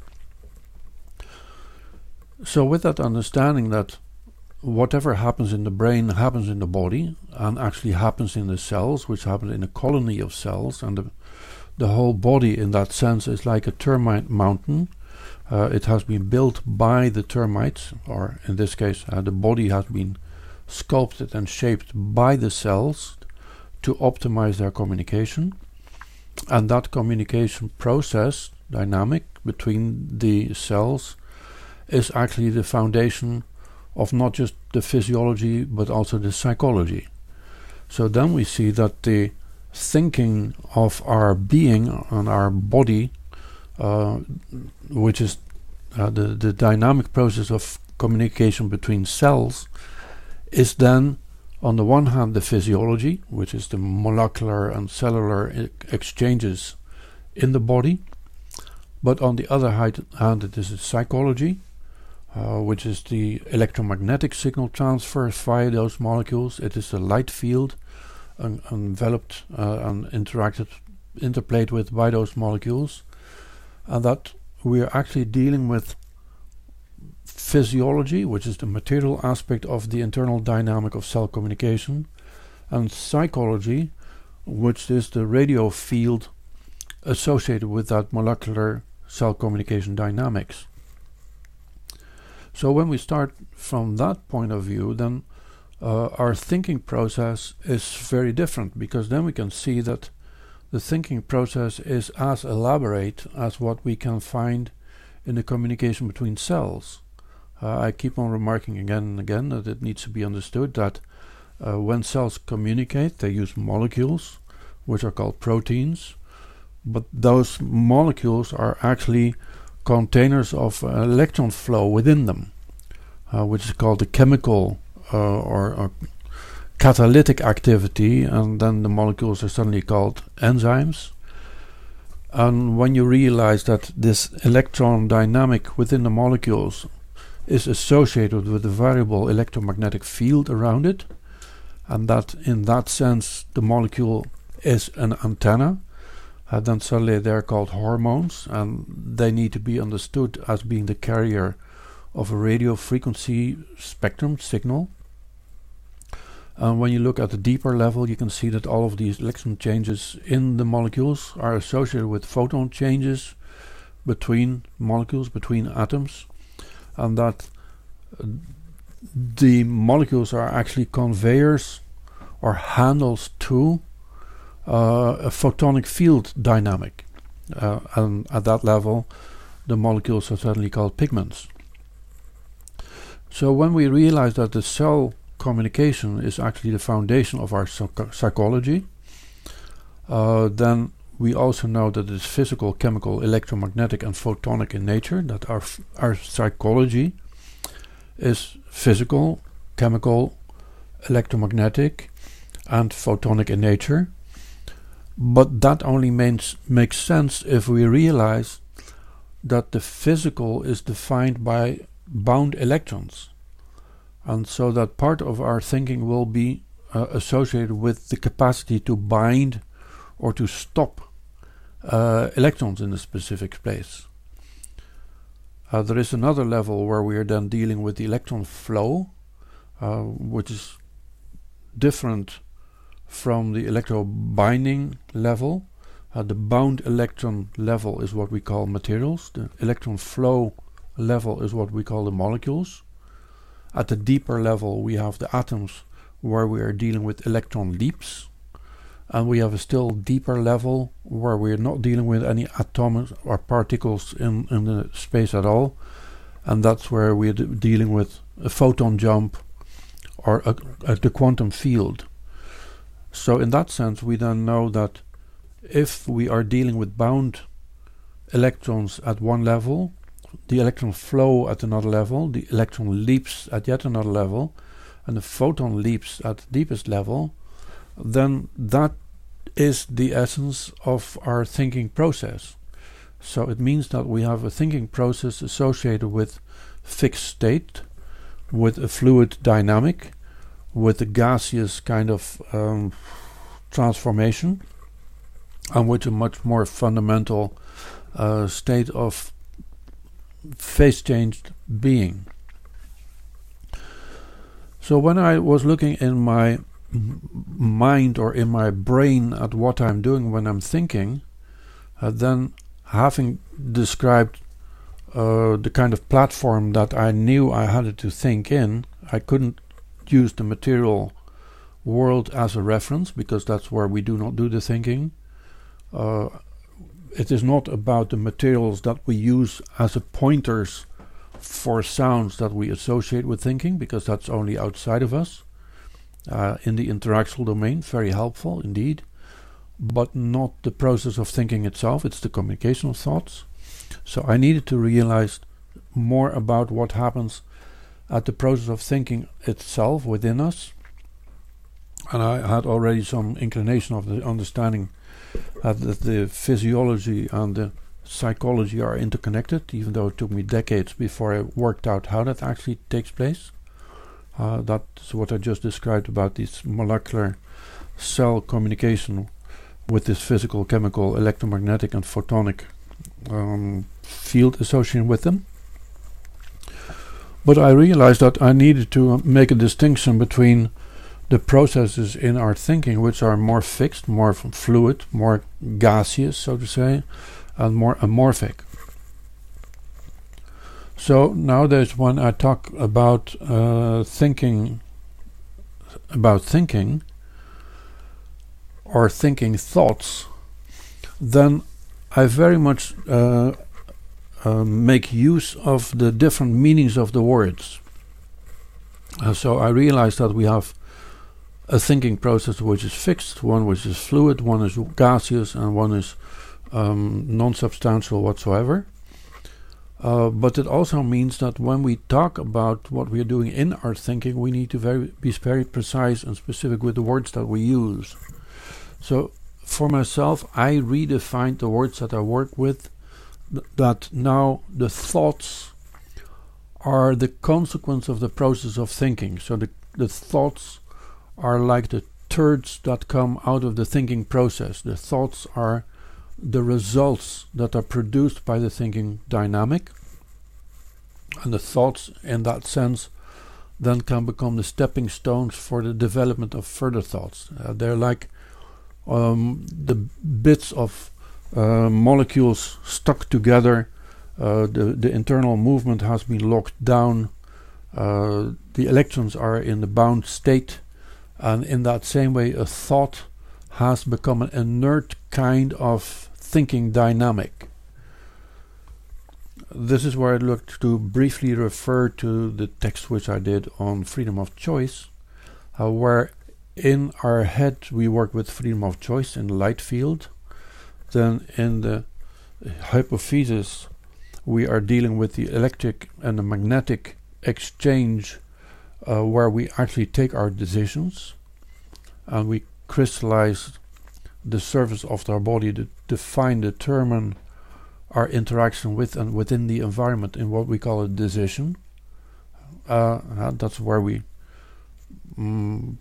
So with that understanding that whatever happens in the brain happens in the body and actually happens in the cells, which happens in a colony of cells, and the, the whole body in that sense is like a termite mountain. Uh, it has been built by the termites, or in this case uh, the body has been sculpted and shaped by the cells to optimize their communication. And that communication process dynamic between the cells is actually the foundation of not just the physiology but also the psychology. So then we see that the thinking of our being and our body, Uh, which is uh, the, the dynamic process of communication between cells, is then on the one hand the physiology, which is the molecular and cellular e- exchanges in the body, but on the other hand it is the psychology, uh, which is the electromagnetic signal transfers via those molecules. It is the light field un- enveloped uh, and interacted, interplayed with by those molecules. And that we are actually dealing with physiology, which is the material aspect of the internal dynamic of cell communication, and psychology, which is the radio field associated with that molecular cell communication dynamics. So when we start from that point of view, then uh, our thinking process is very different, because then we can see that the thinking process is as elaborate as what we can find in the communication between cells. Uh, I keep on remarking again and again that it needs to be understood that uh, when cells communicate, they use molecules, which are called proteins, but those molecules are actually containers of uh, electron flow within them, uh, which is called the chemical uh, or, or catalytic activity, and then the molecules are suddenly called enzymes. And when you realize that this electron dynamic within the molecules is associated with the variable electromagnetic field around it, and that in that sense the molecule is an antenna, uh, then suddenly they're called hormones, and they need to be understood as being the carrier of a radio frequency spectrum signal. And when you look at the deeper level, you can see that all of these electron changes in the molecules are associated with photon changes between molecules, between atoms, and that uh, the molecules are actually conveyors or handles to uh, a photonic field dynamic. Uh, and at that level, the molecules are certainly called pigments. So when we realize that the cell communication is actually the foundation of our psych psychology, uh, then we also know that it's physical, chemical, electromagnetic and photonic in nature, that our, f our psychology is physical, chemical, electromagnetic and photonic in nature. But that only means, makes sense if we realize that the physical is defined by bound electrons. And so that part of our thinking will be uh, associated with the capacity to bind or to stop uh, electrons in a specific place. Uh, there is another level where we are then dealing with the electron flow, uh, which is different from the electrobinding level. Uh, the bound electron level is what we call materials. The electron flow level is what we call the molecules. At the deeper level we have the atoms, where we are dealing with electron leaps. And we have a still deeper level where we are not dealing with any atoms or particles in, in the space at all. And that's where we are dealing with a photon jump or a, a, the quantum field. So in that sense we then know that if we are dealing with bound electrons at one level, the electron flow at another level, the electron leaps at yet another level, and the photon leaps at the deepest level, then that is the essence of our thinking process. So it means that we have a thinking process associated with fixed state, with a fluid dynamic, with a gaseous kind of um, transformation, and with a much more fundamental uh, state of phase-changed being. So when I was looking in my mind or in my brain at what I'm doing when I'm thinking, uh, then having described uh, the kind of platform that I knew I had to think in, I couldn't use the material world as a reference, because that's where we do not do the thinking. Uh, it is not about the materials that we use as a pointers for sounds that we associate with thinking, because that's only outside of us. Uh, in the interactional domain, very helpful indeed, but not the process of thinking itself. It's the communication of thoughts. So I needed to realize more about what happens at the process of thinking itself within us. And I had already some inclination of the understanding uh, that the physiology and the psychology are interconnected, even though it took me decades before I worked out how that actually takes place. Uh, that's what I just described about this molecular cell communication with this physical, chemical, electromagnetic and photonic um, field associated with them. But I realized that I needed to uh, make a distinction between the processes in our thinking, which are more fixed, more f fluid, more gaseous, so to say, and more amorphic. So nowadays when I talk about uh, thinking about thinking or thinking thoughts, then I very much uh, uh, make use of the different meanings of the words. Uh, so I realize that we have a thinking process which is fixed, one which is fluid, one is gaseous, and one is um, non-substantial whatsoever. Uh, but it also means that when we talk about what we are doing in our thinking, we need to very, be very precise and specific with the words that we use. So for myself, I redefined the words that I work with, th that now the thoughts are the consequence of the process of thinking. So the, the thoughts are like the turds that come out of the thinking process. The thoughts are the results that are produced by the thinking dynamic, and the thoughts in that sense then can become the stepping stones for the development of further thoughts. Uh, they're like um, the bits of uh, molecules stuck together. Uh, the, the internal movement has been locked down. Uh, the electrons are in the bound state, and in that same way a thought has become an inert kind of thinking dynamic. This is where I'd like to briefly refer to the text which I did on freedom of choice, uh, where in our head we work with freedom of choice in the light field. Then in the hypophysis we are dealing with the electric and the magnetic exchange, uh, where we actually take our decisions and we crystallize the surface of our body to define, determine our interaction with and within the environment in what we call a decision. Uh, uh, that's where we mm,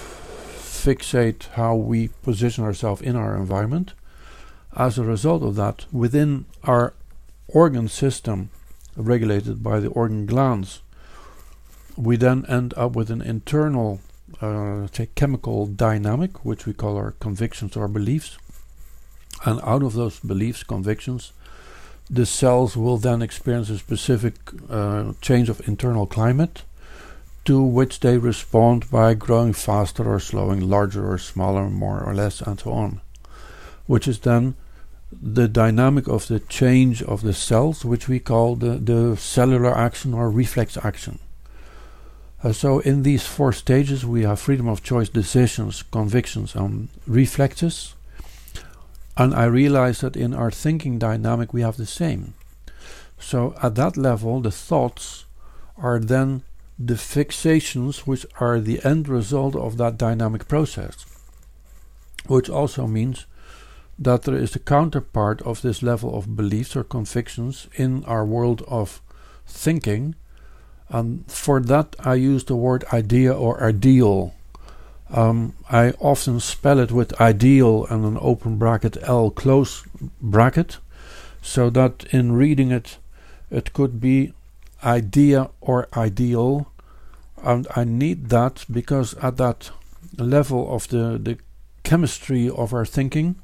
fixate how we position ourselves in our environment. As a result of that, within our organ system, regulated by the organ glands, we then end up with an internal uh, say chemical dynamic, which we call our convictions or beliefs. And out of those beliefs, convictions, the cells will then experience a specific uh, change of internal climate, to which they respond by growing faster or slowing, larger or smaller, more or less, and so on. Which is then the dynamic of the change of the cells, which we call the, the cellular action or reflex action. Uh, so in these four stages we have freedom of choice, decisions, convictions, and reflexes. And I realize that in our thinking dynamic we have the same. So at that level the thoughts are then the fixations which are the end result of that dynamic process. Which also means that there is a counterpart of this level of beliefs or convictions in our world of thinking. And for that I use the word idea or ideal. Um, I often spell it with ideal and an open bracket L close bracket, so that in reading it, it could be idea or ideal. And I need that because at that level of the, the chemistry of our thinking,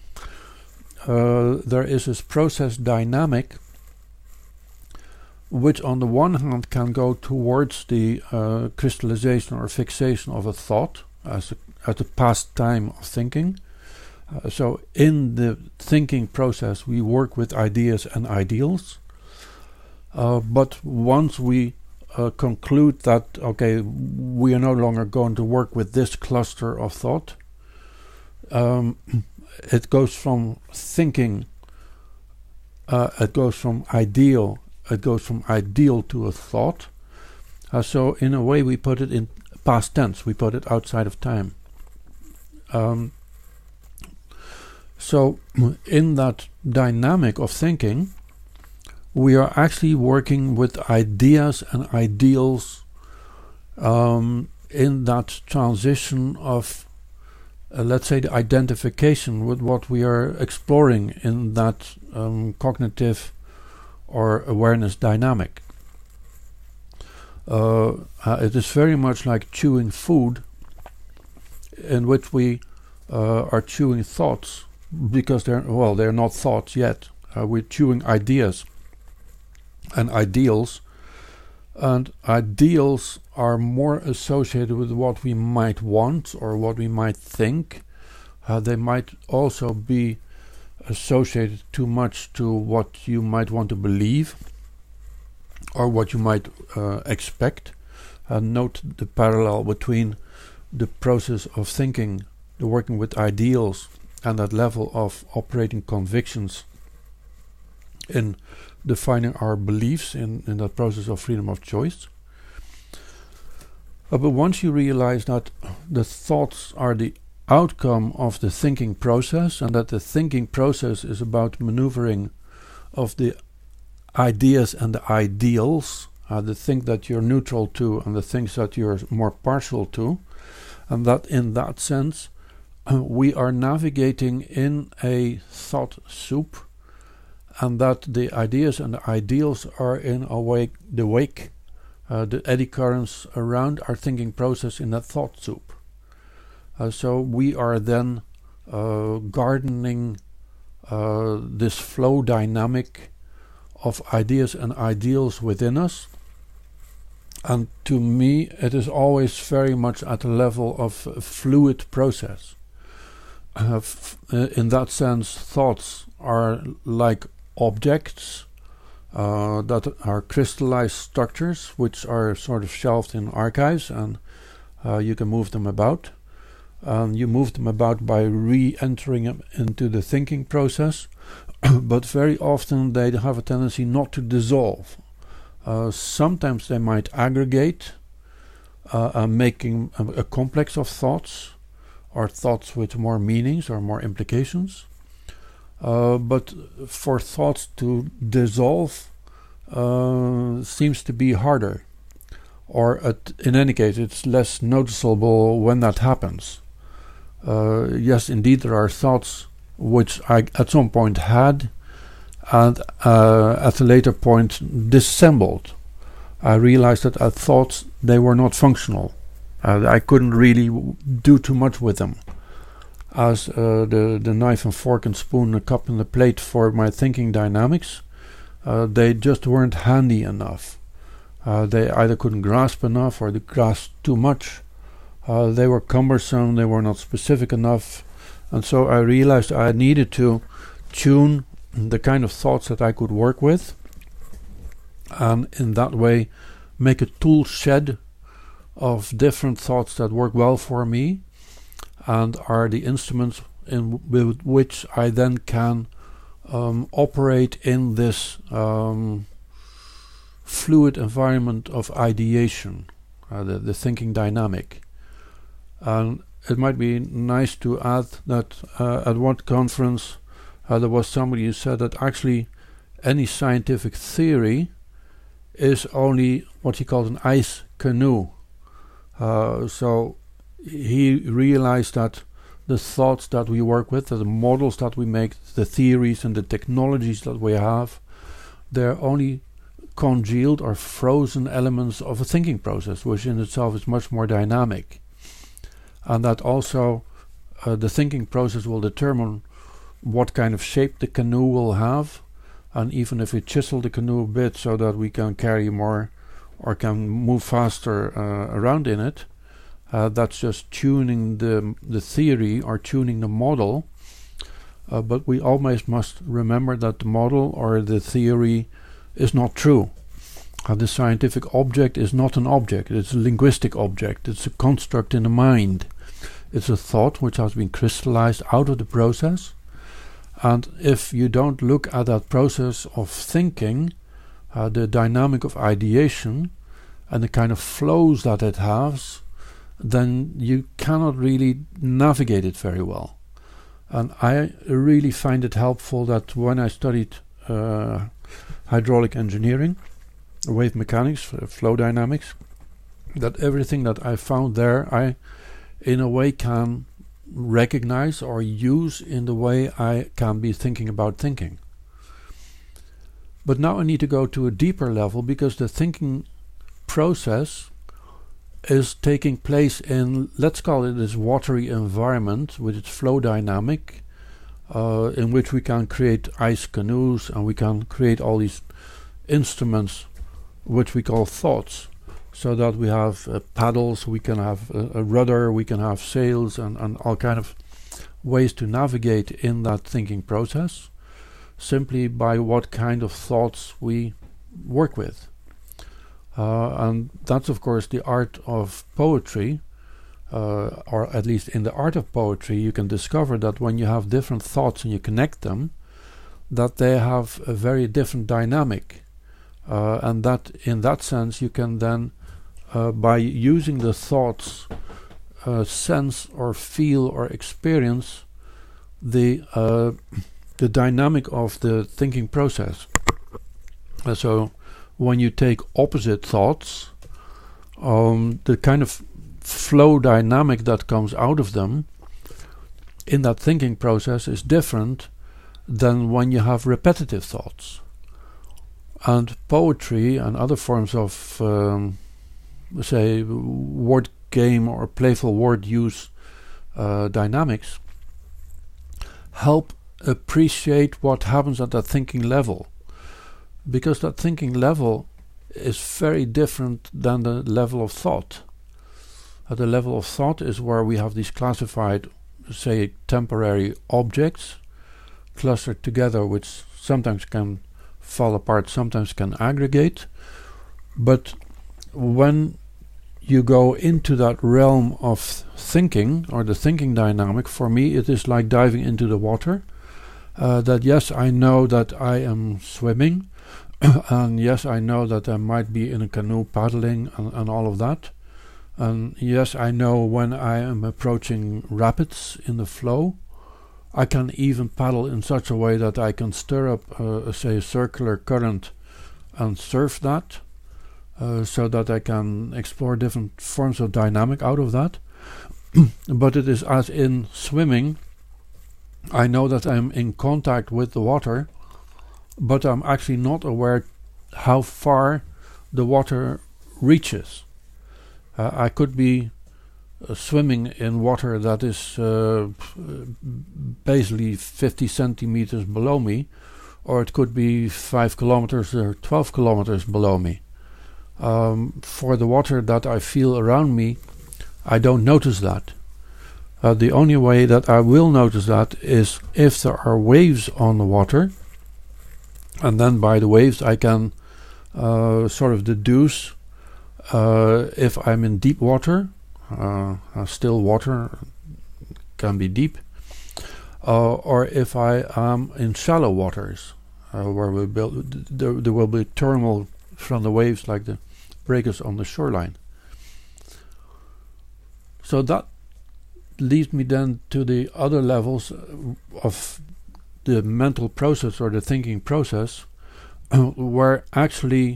uh, there is this process dynamic which on the one hand can go towards the uh, crystallization or fixation of a thought as a, as a past time of thinking. Uh, so in the thinking process we work with ideas and ideals, uh, but once we uh, conclude that okay, we are no longer going to work with this cluster of thought, um, it goes from thinking, uh, it goes from ideal It goes from ideal to a thought. Uh, so in a way we put it in past tense, we put it outside of time. Um, so in that dynamic of thinking, we are actually working with ideas and ideals um, in that transition of, uh, let's say, the identification with what we are exploring in that um, cognitive or awareness dynamic. Uh, uh, it is very much like chewing food, in which we uh, are chewing thoughts, because they're well, they're not thoughts yet. Uh, we're chewing ideas and ideals, and ideals are more associated with what we might want or what we might think. Uh, they might also be associated too much to what you might want to believe or what you might uh, expect. Uh, note the parallel between the process of thinking, the working with ideals, and that level of operating convictions in defining our beliefs in, in that process of freedom of choice. Uh, but once you realize that the thoughts are the outcome of the thinking process, and that the thinking process is about maneuvering of the ideas and the ideals, uh, the things that you're neutral to and the things that you're more partial to, and that in that sense uh, we are navigating in a thought soup, and that the ideas and the ideals are in a way the wake, uh, the eddy currents around our thinking process in that thought soup. Uh, so we are then uh, gardening uh, this flow dynamic of ideas and ideals within us. And to me it is always very much at the level of a fluid process. uh, f- uh, in that sense, thoughts are like objects uh, that are crystallized structures, which are sort of shelved in archives, and uh, you can move them about. And you move them about by re-entering them into the thinking process, but very often they have a tendency not to dissolve. Uh, sometimes they might aggregate, uh, uh, making a, a complex of thoughts, or thoughts with more meanings or more implications. Uh, but for thoughts to dissolve uh, seems to be harder, or at, in any case it's less noticeable when that happens. Uh, yes, indeed, there are thoughts which I at some point had, and uh, at a later point disassembled. I realized that I thought they were not functional. Uh, I couldn't really w- do too much with them. As uh, the, the knife and fork and spoon, the cup and the plate for my thinking dynamics, uh, they just weren't handy enough. Uh, they either couldn't grasp enough or they grasped too much. Uh, they were cumbersome, they were not specific enough, and so I realized I needed to tune the kind of thoughts that I could work with, and in that way make a tool shed of different thoughts that work well for me and are the instruments in w- with which I then can um, operate in this um, fluid environment of ideation, uh, the, the thinking dynamic. And it might be nice to add that uh, at one conference uh, there was somebody who said that actually any scientific theory is only what he called an ice canoe. Uh, so he realized that the thoughts that we work with, the models that we make, the theories and the technologies that we have, they're only congealed or frozen elements of a thinking process, which in itself is much more dynamic. And that also uh, the thinking process will determine what kind of shape the canoe will have, and even if we chisel the canoe a bit so that we can carry more or can move faster uh, around in it, uh, that's just tuning the the theory or tuning the model. Uh, but we always must remember that the model or the theory is not true. Uh, the scientific object is not an object, it's a linguistic object, it's a construct in the mind. It's a thought which has been crystallized out of the process, and if you don't look at that process of thinking, uh, the dynamic of ideation, and the kind of flows that it has, then you cannot really navigate it very well. And I really find it helpful that when I studied uh, hydraulic engineering, wave mechanics, uh, flow dynamics, that everything that I found there, I in a way can recognize or use in the way I can be thinking about thinking. But now I need to go to a deeper level, because the thinking process is taking place in, let's call it this watery environment with its flow dynamic, uh, in which we can create ice canoes and we can create all these instruments which we call thoughts. So that we have uh, paddles, we can have a, a rudder, we can have sails, and, and all kind of ways to navigate in that thinking process, simply by what kind of thoughts we work with. Uh, and that's of course the art of poetry, uh, or at least in the art of poetry you can discover that when you have different thoughts and you connect them, that they have a very different dynamic. Uh, and that in that sense you can then Uh, by using the thoughts, uh, sense or feel or experience the uh, the dynamic of the thinking process. Uh, so when you take opposite thoughts, um, the kind of flow dynamic that comes out of them in that thinking process is different than when you have repetitive thoughts. And poetry and other forms of um, say word game or playful word use uh, dynamics help appreciate what happens at that thinking level, because that thinking level is very different than the level of thought. At the level of thought is where we have these classified say, temporary objects clustered together, which sometimes can fall apart, sometimes can aggregate. But when you go into that realm of thinking, or the thinking dynamic, for me it is like diving into the water. Uh, that yes, I know that I am swimming, and yes, I know that I might be in a canoe paddling and, and all of that. And yes, I know when I am approaching rapids in the flow. I can even paddle in such a way that I can stir up, uh, say, a circular current and surf that, uh, so that I can explore different forms of dynamic out of that. But it is as in swimming, I know that I'm in contact with the water, but I'm actually not aware how far the water reaches. Uh, I could be uh, swimming in water that is uh, basically fifty centimeters below me, or it could be five kilometers or twelve kilometers below me. Um, for the water that I feel around me, I don't notice that. Uh, the only way that I will notice that is if there are waves on the water, and then by the waves I can uh, sort of deduce uh, if I'm in deep water, uh, uh, still water can be deep, uh, or if I am in shallow waters, uh, where we build, there, there will be turmoil from the waves like the breakers on the shoreline. So that leads me then to the other levels of the mental process or the thinking process, where actually,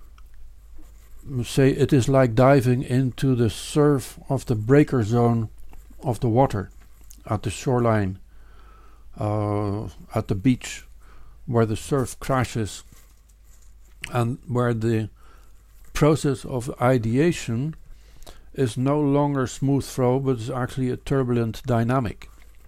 say, it is like diving into the surf of the breaker zone of the water at the shoreline, uh, at the beach, where the surf crashes and where the process of ideation is no longer smooth flow, but is actually a turbulent dynamic.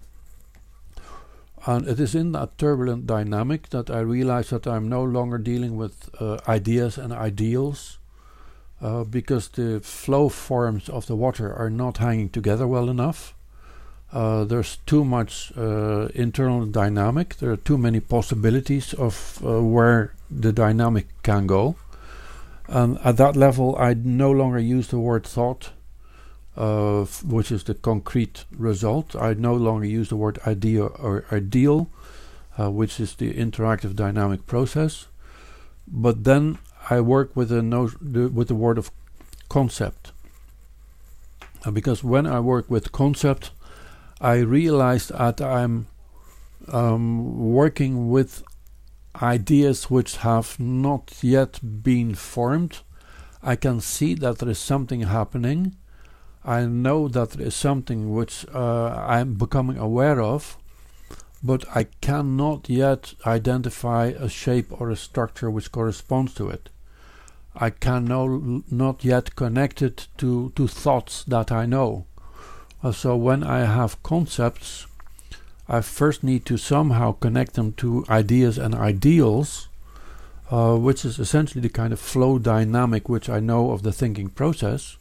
And it is in that turbulent dynamic that I realize that I'm no longer dealing with uh, ideas and ideals, uh, because the flow forms of the water are not hanging together well enough. Uh, there's too much uh, internal dynamic. There are too many possibilities of uh, where the dynamic can go. And at that level, I no longer use the word thought, uh, f- which is the concrete result. I no longer use the word idea or ideal, uh, which is the interactive dynamic process. But then I work with the, no- the with the word of concept, uh, because when I work with concept, I realize that I'm um, working with ideas which have not yet been formed. I can see that there is something happening. I know that there is something which uh, I'm becoming aware of, but I cannot yet identify a shape or a structure which corresponds to it. I can no, not yet connect it to, to thoughts that I know. Uh, so when I have concepts, I first need to somehow connect them to ideas and ideals, uh, which is essentially the kind of flow dynamic which I know of the thinking process.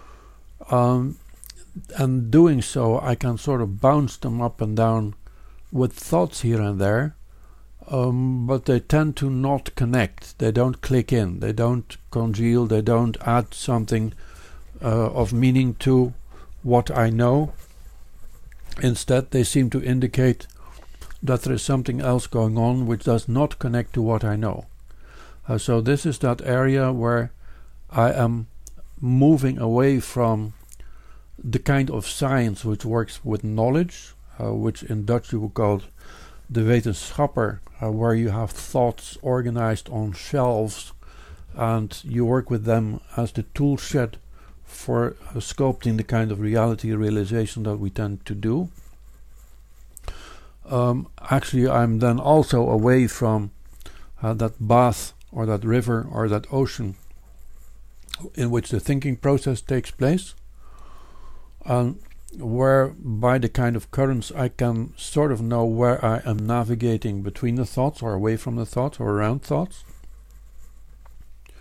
Um, and doing so, I can sort of bounce them up and down with thoughts here and there, um, but they tend to not connect. They don't click in, they don't congeal, they don't add something uh, of meaning to what I know. Instead, they seem to indicate that there is something else going on which does not connect to what I know. Uh, so this is that area where I am moving away from the kind of science which works with knowledge, uh, which in Dutch you would call the wetenschapper, uh, where you have thoughts organized on shelves and you work with them as the tool shed for uh, sculpting the kind of reality realization that we tend to do. Um, actually, I'm then also away from uh, that bath or that river or that ocean in which the thinking process takes place, and where by the kind of currents I can sort of know where I am navigating between the thoughts or away from the thoughts or around thoughts.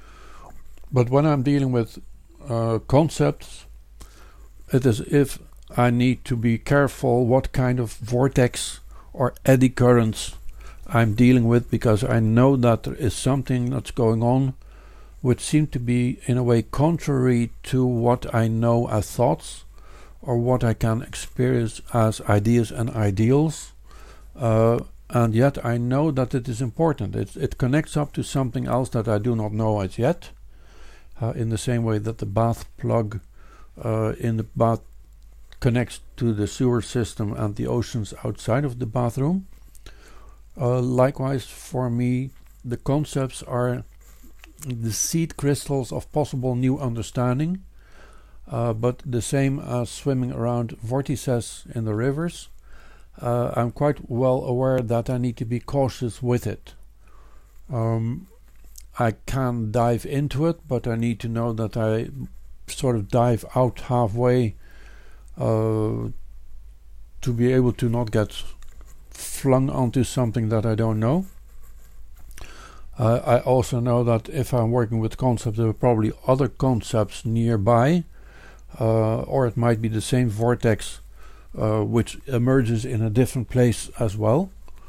But when I'm dealing with Uh, concepts, it is if I need to be careful what kind of vortex or eddy currents I'm dealing with, because I know that there is something that's going on which seems to be in a way contrary to what I know as thoughts or what I can experience as ideas and ideals. Uh, and yet I know that it is important. It, it connects up to something else that I do not know as yet, uh, in the same way that the bath plug uh, in the bath connects to the sewer system and the oceans outside of the bathroom. Uh, likewise, for me, the concepts are the seed crystals of possible new understanding, uh, but the same as swimming around vortices in the rivers. Uh, I'm quite well aware that I need to be cautious with it. Um, I can dive into it, but I need to know that I sort of dive out halfway uh, to be able to not get flung onto something that I don't know. Uh, I also know that if I'm working with concepts, there are probably other concepts nearby, uh, or it might be the same vortex uh, which emerges in a different place as well.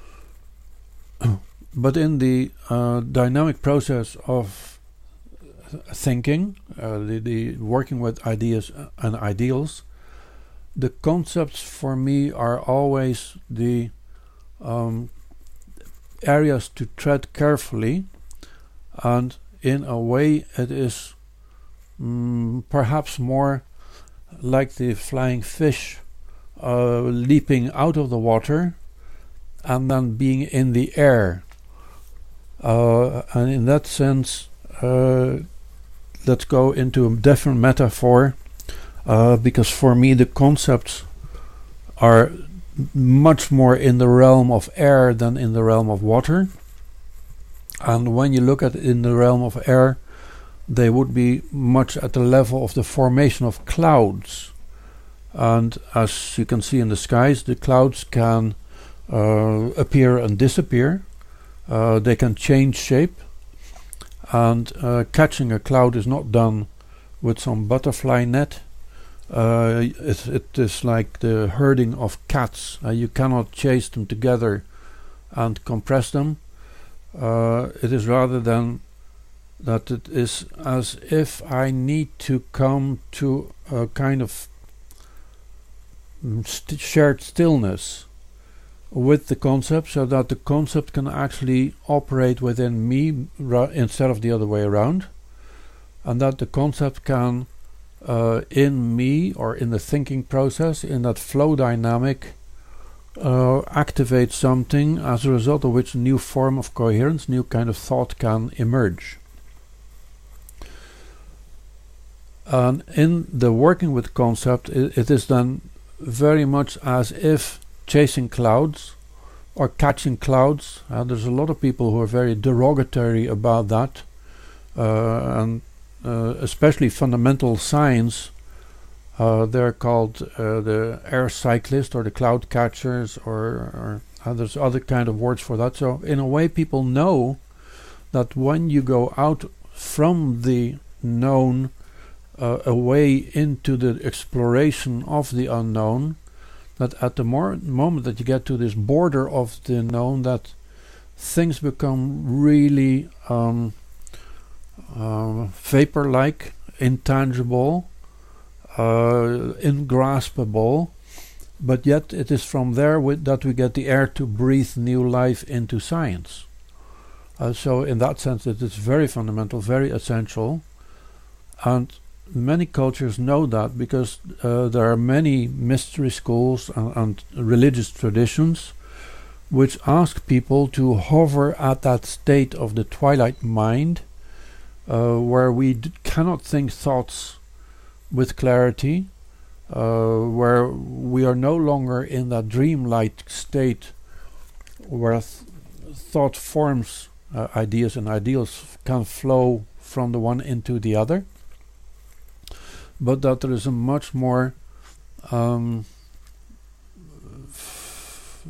But in the uh, dynamic process of thinking, uh, the, the working with ideas and ideals, the concepts for me are always the um, areas to tread carefully, and in a way it is mm, perhaps more like the flying fish uh, leaping out of the water and then being in the air. Uh, and in that sense, uh, let's go into a different metaphor, uh, because for me the concepts are much more in the realm of air than in the realm of water. And when you look at it in the realm of air, they would be much at the level of the formation of clouds. And as you can see in the skies, the clouds can uh, appear and disappear. Uh, they can change shape, and uh, catching a cloud is not done with some butterfly net. Uh, it, it is like the herding of cats. Uh, you cannot chase them together and compress them. Uh, it is rather than that it is as if I need to come to a kind of st- shared stillness with the concept, so that the concept can actually operate within me ra- instead of the other way around, and that the concept can uh, in me or in the thinking process, in that flow dynamic, uh, activate something as a result of which a new form of coherence, new kind of thought can emerge. And in the working with concept, it, it is then very much as if chasing clouds or catching clouds. Uh, there's a lot of people who are very derogatory about that, uh, and uh, especially fundamental science. Uh, they're called uh, the air cyclists or the cloud catchers, or, or uh, there's other kind of words for that. So in a way, people know that when you go out from the known uh, away into the exploration of the unknown, that at the more moment that you get to this border of the known, that things become really um, uh, vapor-like, intangible, uh, ingraspable, but yet it is from there with that we get the air to breathe new life into science. Uh, so in that sense it is very fundamental, very essential, and many cultures know that because uh, there are many mystery schools and, and religious traditions which ask people to hover at that state of the twilight mind, uh, where we d- cannot think thoughts with clarity, uh, where we are no longer in that dreamlike state where th- thought forms, uh, ideas and ideals f- can flow from the one into the other, but that there is a much more um, f-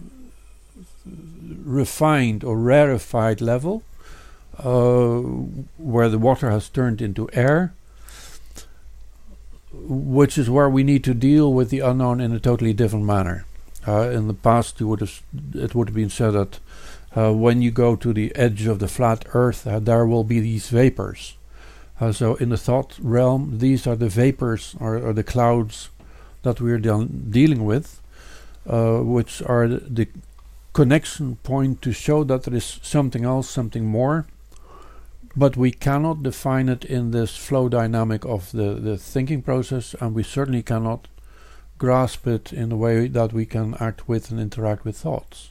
refined or rarefied level, uh, where the water has turned into air, which is where we need to deal with the unknown in a totally different manner. Uh, in the past, you would have, it would have been said that uh, when you go to the edge of the flat Earth, uh, there will be these vapors. Uh, so in the thought realm, these are the vapors or, or the clouds that we're de- dealing with, uh, which are the, the connection point to show that there is something else, something more, but we cannot define it in this flow dynamic of the, the thinking process, and we certainly cannot grasp it in a way that we can act with and interact with thoughts.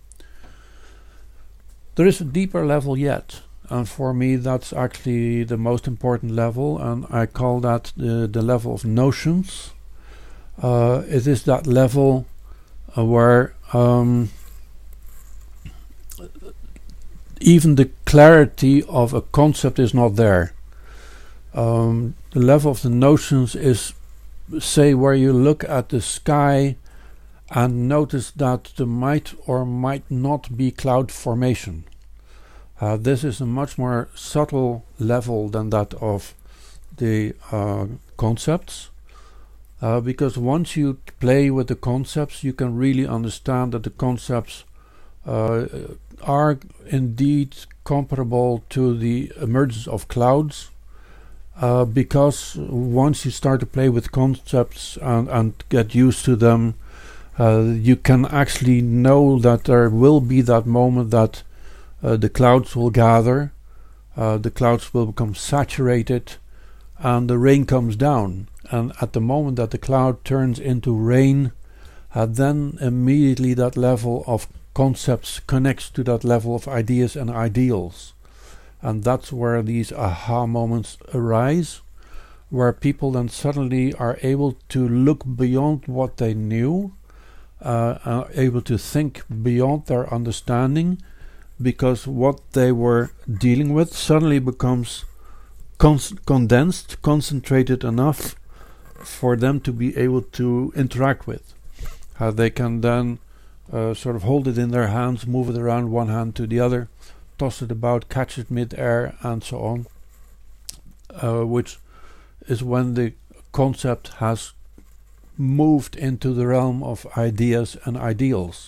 There is a deeper level yet, and for me that's actually the most important level, and I call that the, the level of notions. Uh, it is that level uh, where um, even the clarity of a concept is not there. Um, the level of the notions is, say, where you look at the sky and notice that there might or might not be cloud formation. Uh, this is a much more subtle level than that of the uh, concepts, uh, because once you play with the concepts, you can really understand that the concepts uh, are indeed comparable to the emergence of clouds, uh, because once you start to play with concepts and, and get used to them, uh, you can actually know that there will be that moment that uh, the clouds will gather, uh, the clouds will become saturated, and the rain comes down. And at the moment that the cloud turns into rain, uh, then immediately that level of concepts connects to that level of ideas and ideals. And that's where these aha moments arise, where people then suddenly are able to look beyond what they knew, uh, are able to think beyond their understanding, because what they were dealing with suddenly becomes cons- condensed, concentrated enough for them to be able to interact with. Uh, they can then uh, sort of hold it in their hands, move it around one hand to the other, toss it about, catch it mid-air, and so on, uh, which is when the concept has moved into the realm of ideas and ideals.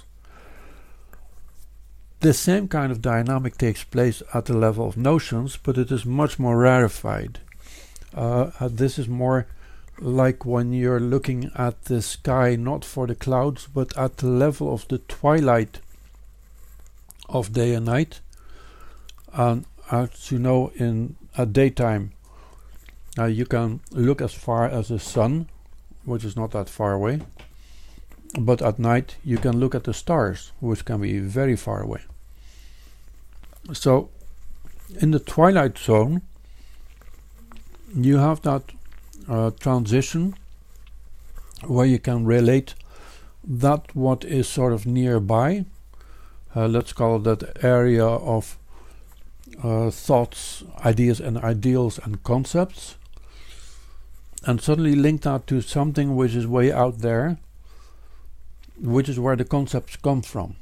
The same kind of dynamic takes place at the level of notions, but it is much more rarefied. Uh, uh, this is more like when you're looking at the sky, not for the clouds, but at the level of the twilight of day and night. And as you know, in at daytime, uh, you can look as far as the sun, which is not that far away. But at night, you can look at the stars, which can be very far away. So, in the twilight zone, you have that uh, transition where you can relate that what is sort of nearby. Uh, let's call it that area of uh, thoughts, ideas, and ideals and concepts, and suddenly link that to something which is way out there, which is where the concepts come from.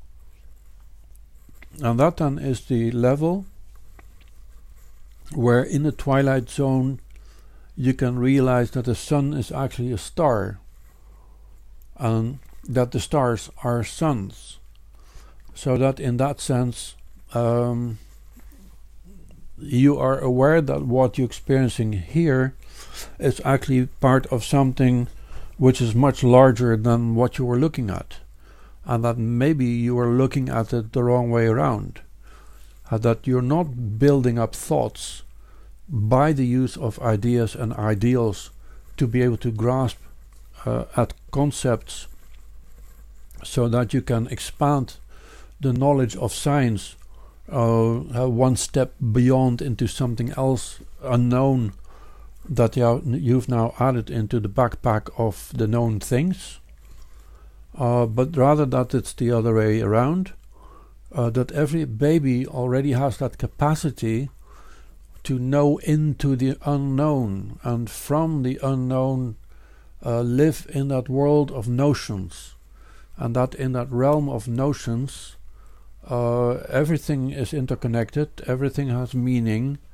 And that then is the level where in the twilight zone you can realize that the sun is actually a star, and that the stars are suns. So that in that sense um, you are aware that what you're experiencing here is actually part of something which is much larger than what you were looking at, and that maybe you were looking at it the wrong way around, uh, that you're not building up thoughts by the use of ideas and ideals to be able to grasp uh, at concepts so that you can expand the knowledge of science uh, uh, one step beyond into something else unknown that you, you've now added into the backpack of the known things, uh, but rather that it's the other way around, uh, that every baby already has that capacity to know into the unknown, and from the unknown uh, live in that world of notions, and that in that realm of notions uh, everything is interconnected, everything has meaning,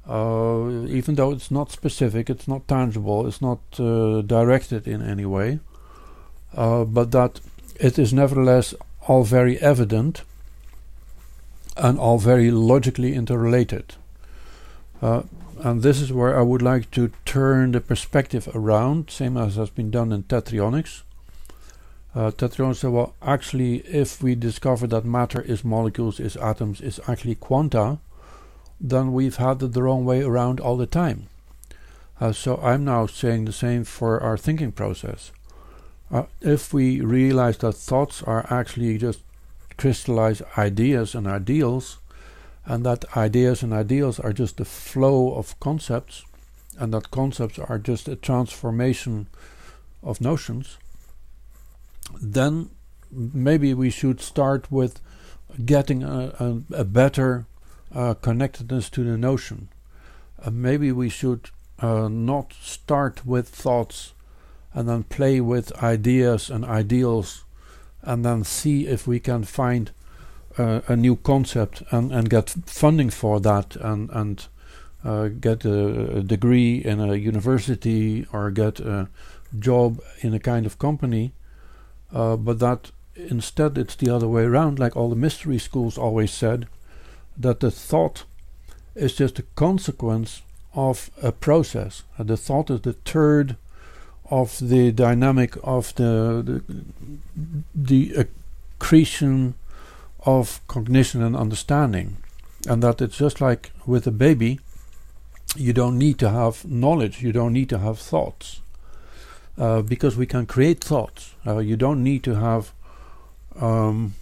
uh, even though it's not specific, it's not tangible, it's not uh, directed in any way, uh, but that it is nevertheless all very evident and all very logically interrelated. Uh, and this is where I would like to turn the perspective around, same as has been done in tetraionics. Uh, tetraionics said, well, actually, if we discover that matter is molecules, is atoms, is actually quanta, then we've had it the wrong way around all the time. Uh, so I'm now saying the same for our thinking process. Uh, if we realize that thoughts are actually just crystallized ideas and ideals, and that ideas and ideals are just the flow of concepts, and that concepts are just a transformation of notions, then maybe we should start with getting a, a, a better uh, connectedness to the notion. Uh, maybe we should uh, not start with thoughts and then play with ideas and ideals and then see if we can find uh, a new concept and, and get funding for that and, and uh, get a, a degree in a university or get a job in a kind of company. Uh, but that instead it's the other way around, like all the mystery schools always said, that the thought is just a consequence of a process. Uh, the thought is the third of the dynamic of the, the the accretion of cognition and understanding, and that it's just like with a baby, you don't need to have knowledge, you don't need to have thoughts, uh, because we can create thoughts. Uh, you don't need to have um,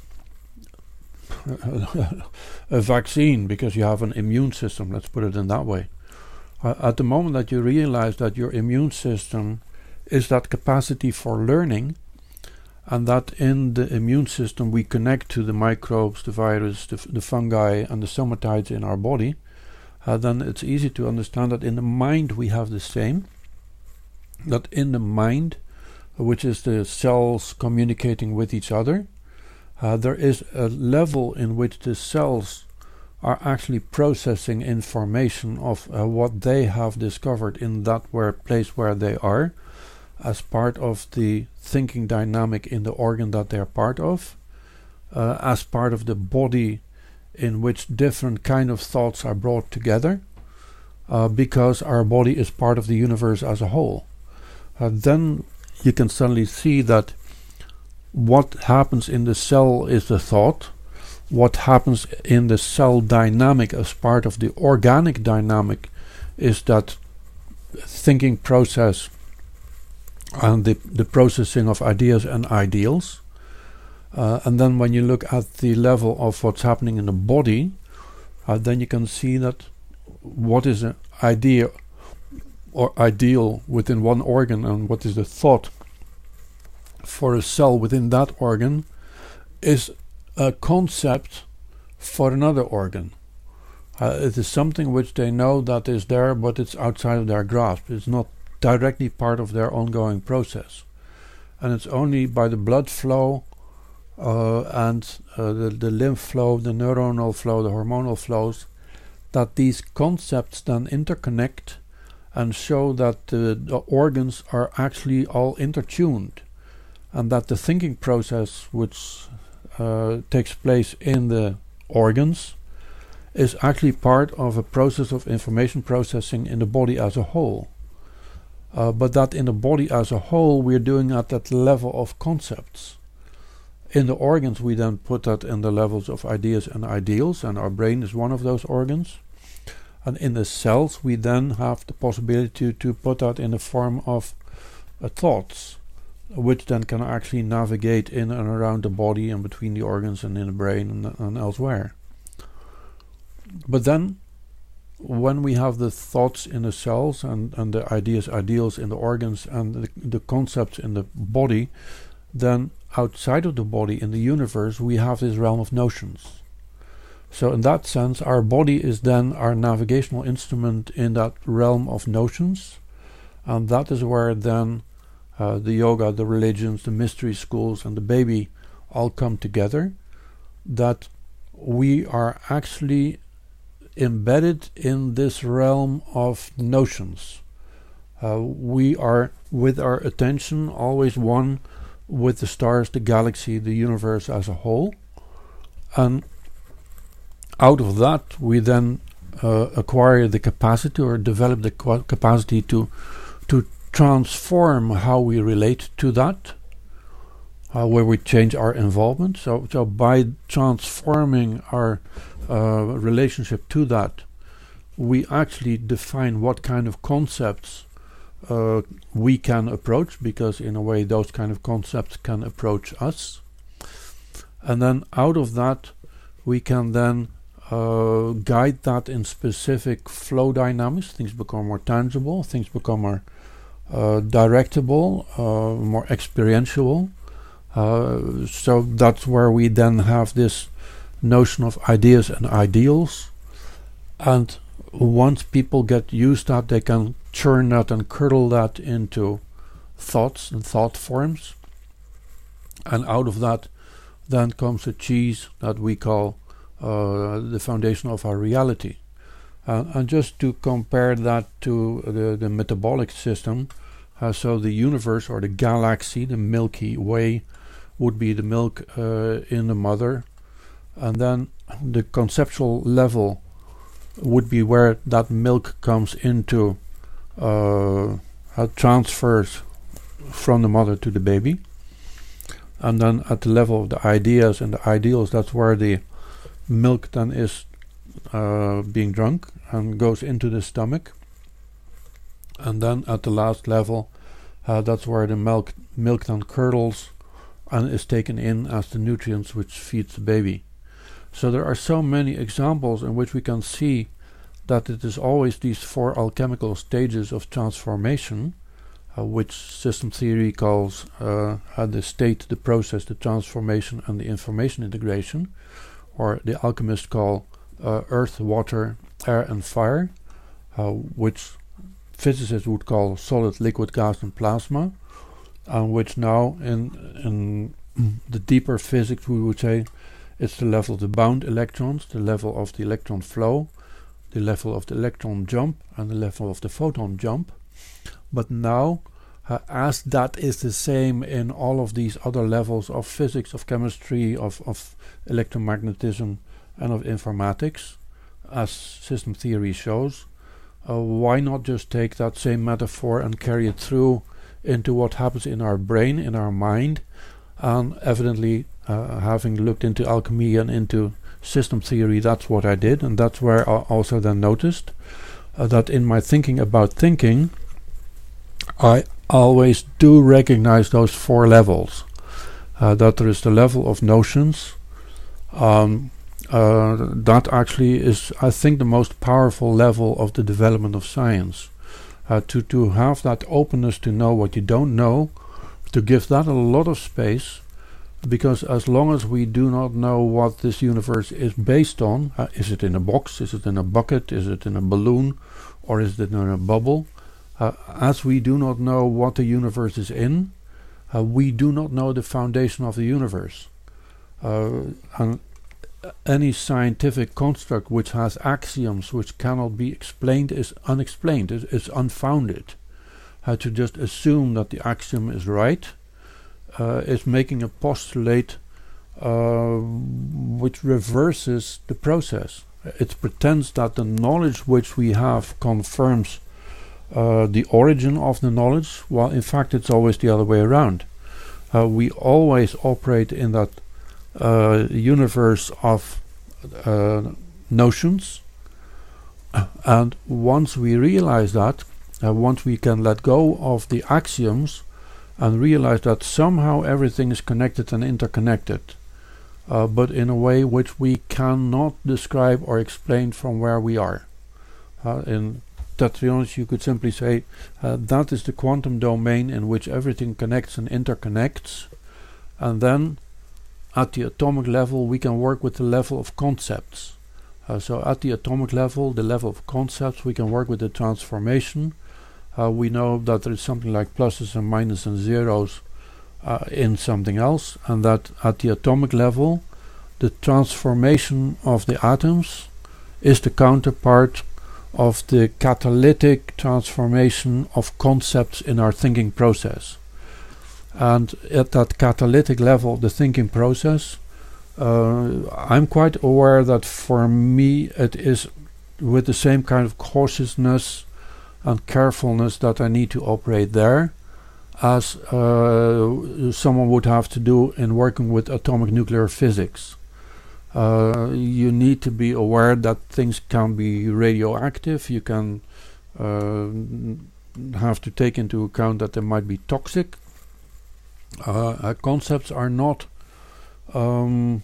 a vaccine because you have an immune system, let's put it in that way. Uh, at the moment that you realize that your immune system is that capacity for learning, and that in the immune system we connect to the microbes, the virus, the, f- the fungi and the somatides in our body, uh, then it's easy to understand that in the mind we have the same, that in the mind, which is the cells communicating with each other, uh, there is a level in which the cells are actually processing information of uh, what they have discovered in that where place where they are, as part of the thinking dynamic in the organ that they are part of, uh, as part of the body in which different kind of thoughts are brought together, uh, because our body is part of the universe as a whole. Uh, then you can suddenly see that what happens in the cell is the thought, what happens in the cell dynamic as part of the organic dynamic is that thinking process and the, the processing of ideas and ideals. Uh, and then when you look at the level of what's happening in the body, uh, then you can see that what is an idea or ideal within one organ and what is the thought for a cell within that organ is a concept for another organ. Uh, it is something which they know that is there, but it's outside of their grasp. It's not directly part of their ongoing process, and it's only by the blood flow uh, and uh, the, the lymph flow, the neuronal flow, the hormonal flows, that these concepts then interconnect and show that the, the organs are actually all intertuned, and that the thinking process which uh, takes place in the organs is actually part of a process of information processing in the body as a whole. Uh, but that in the body as a whole we're doing at that level of concepts. In the organs we then put that in the levels of ideas and ideals, and our brain is one of those organs. And in the cells we then have the possibility to put that in the form of uh, thoughts, which then can actually navigate in and around the body and between the organs and in the brain and, and elsewhere. But then when we have the thoughts in the cells and, and the ideas, ideals in the organs and the, the concepts in the body, then outside of the body in the universe we have this realm of notions. So in that sense our body is then our navigational instrument in that realm of notions, and that is where then uh, the yoga, the religions, the mystery schools and the baby all come together, that we are actually embedded in this realm of notions. Uh, we are, with our attention, always one with the stars, the galaxy, the universe as a whole. And out of that, we then uh, acquire the capacity or develop the capacity to to transform how we relate to that, uh, where we change our involvement. So, so by transforming our uh, relationship to that, we actually define what kind of concepts uh, we can approach, because in a way those kind of concepts can approach us. And then out of that, we can then uh, guide that in specific flow dynamics. Things become more tangible, things become more uh, directable, uh, more experiential. Uh, so that's where we then have this notion of ideas and ideals. And once people get used to that, they can churn that and curdle that into thoughts and thought forms. And out of that then comes a cheese that we call uh, the foundation of our reality. Uh, and just to compare that to the, the metabolic system, uh, so the universe or the galaxy, the Milky Way, would be the milk uh, in the mother. And then the conceptual level would be where that milk comes into, uh, uh, transfers from the mother to the baby. And then at the level of the ideas and the ideals, that's where the milk then is uh, being drunk and goes into the stomach. And then at the last level, uh, that's where the milk milk then curdles and is taken in as the nutrients which feeds the baby. So there are so many examples in which we can see that it is always these four alchemical stages of transformation, Uh, which system theory calls uh, uh, the state, the process, the transformation, and the information integration, or the alchemists call uh, earth, water, air, and fire, uh, which physicists would call solid, liquid, gas, and plasma, and which now in, in the deeper physics we would say it's the level of the bound electrons, the level of the electron flow, the level of the electron jump, and the level of the photon jump. But now, uh, as that is the same in all of these other levels of physics, of chemistry, of, of electromagnetism, and of informatics, as system theory shows, uh, why not just take that same metaphor and carry it through into what happens in our brain, in our mind? And evidently, uh, having looked into alchemy and into system theory, that's what I did, and that's where I also then noticed uh, that in my thinking about thinking, I always do recognize those four levels. Uh, that there is the level of notions. Um, uh, that actually is, I think, the most powerful level of the development of science. Uh, to, to have that openness to know what you don't know, to give that a lot of space, because as long as we do not know what this universe is based on, uh, is it in a box, is it in a bucket, is it in a balloon, or is it in a bubble? Uh, as we do not know what the universe is in, uh, we do not know the foundation of the universe. Uh, and any scientific construct which has axioms which cannot be explained is unexplained, is, is unfounded. Uh, to just assume that the axiom is right uh, is making a postulate uh, which reverses the process. It pretends that the knowledge which we have confirms Uh, the origin of the knowledge, while in fact it's always the other way around. Uh, we always operate in that uh, universe of uh, notions, and once we realize that, uh, once we can let go of the axioms and realize that somehow everything is connected and interconnected, uh, but in a way which we cannot describe or explain from where we are. Uh, in Tetrionus, you could simply say uh, that is the quantum domain in which everything connects and interconnects, and then at the atomic level we can work with the level of concepts. Uh, so at the atomic level, the level of concepts, we can work with the transformation. Uh, we know that there is something like pluses and minuses and zeros uh, in something else, and that at the atomic level the transformation of the atoms is the counterpart of the catalytic transformation of concepts in our thinking process. And at that catalytic level of the thinking process, uh, I'm quite aware that for me it is with the same kind of cautiousness and carefulness that I need to operate there as uh, someone would have to do in working with atomic nuclear physics. Uh, you need to be aware that things can be radioactive. You can uh, have to take into account that they might be toxic. Uh, uh, concepts are not um,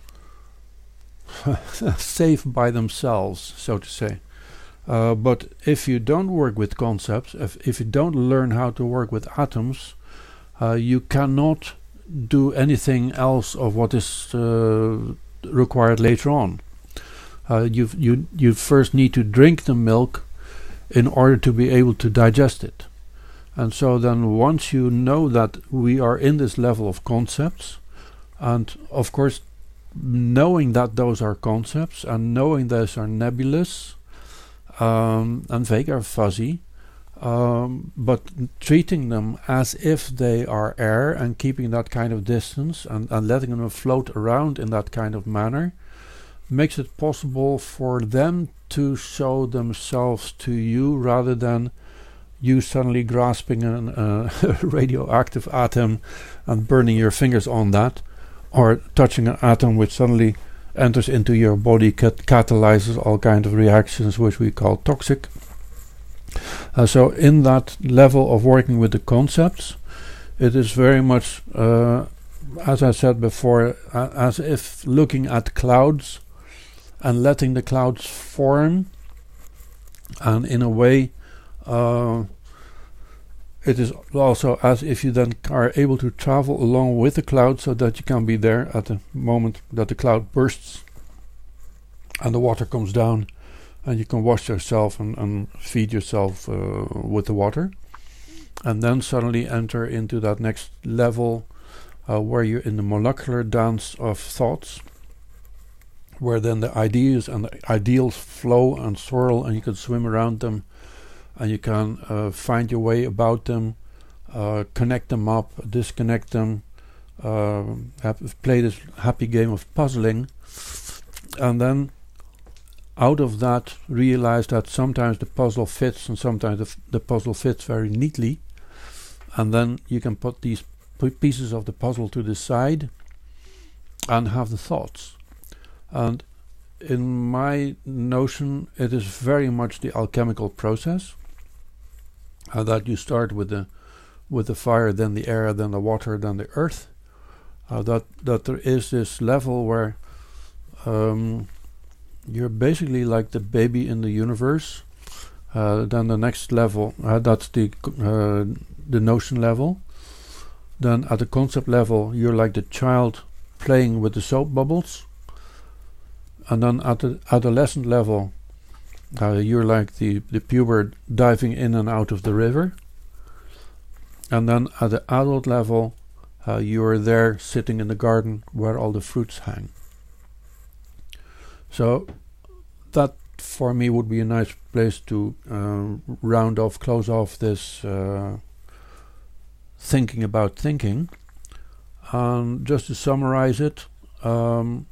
safe by themselves, so to say. Uh, but if you don't work with concepts, if, if you don't learn how to work with atoms, uh, you cannot do anything else of what is uh, required later on. Uh, you you you first need to drink the milk in order to be able to digest it. And so then once you know that we are in this level of concepts, and of course knowing that those are concepts and knowing those are nebulous um, and vague or fuzzy, um, but treating them as if they are air and keeping that kind of distance and, and letting them float around in that kind of manner makes it possible for them to show themselves to you rather than you suddenly grasping a uh, radioactive atom and burning your fingers on that, or touching an atom which suddenly enters into your body, cat catalyzes all kind of reactions which we call toxic. Uh, so in that level of working with the concepts, it is very much, uh, as I said before, uh, as if looking at clouds and letting the clouds form, and in a way uh, it is also as if you then are able to travel along with the cloud so that you can be there at the moment that the cloud bursts and the water comes down and you can wash yourself and, and feed yourself uh, with the water, and then suddenly enter into that next level uh, where you're in the molecular dance of thoughts, where then the ideas and the ideals flow and swirl and you can swim around them and you can uh, find your way about them, uh, connect them up, disconnect them, uh, have, play this happy game of puzzling, and then out of that realize that sometimes the puzzle fits and sometimes the, f the puzzle fits very neatly, and then you can put these pieces of the puzzle to the side and have the thoughts. And in my notion it is very much the alchemical process, uh, that you start with the with the fire, then the air, then the water, then the earth, uh, that that there is this level where um, you're basically like the baby in the universe. Uh, then the next level, uh, that's the uh, the notion level. Then at the concept level you're like the child playing with the soap bubbles. And then at the adolescent level, uh, you're like the, the puber diving in and out of the river. And then at the adult level, uh, you're there sitting in the garden where all the fruits hang. So that for me would be a nice place to uh, round off, close off this uh, thinking about thinking. And just to summarize it, um,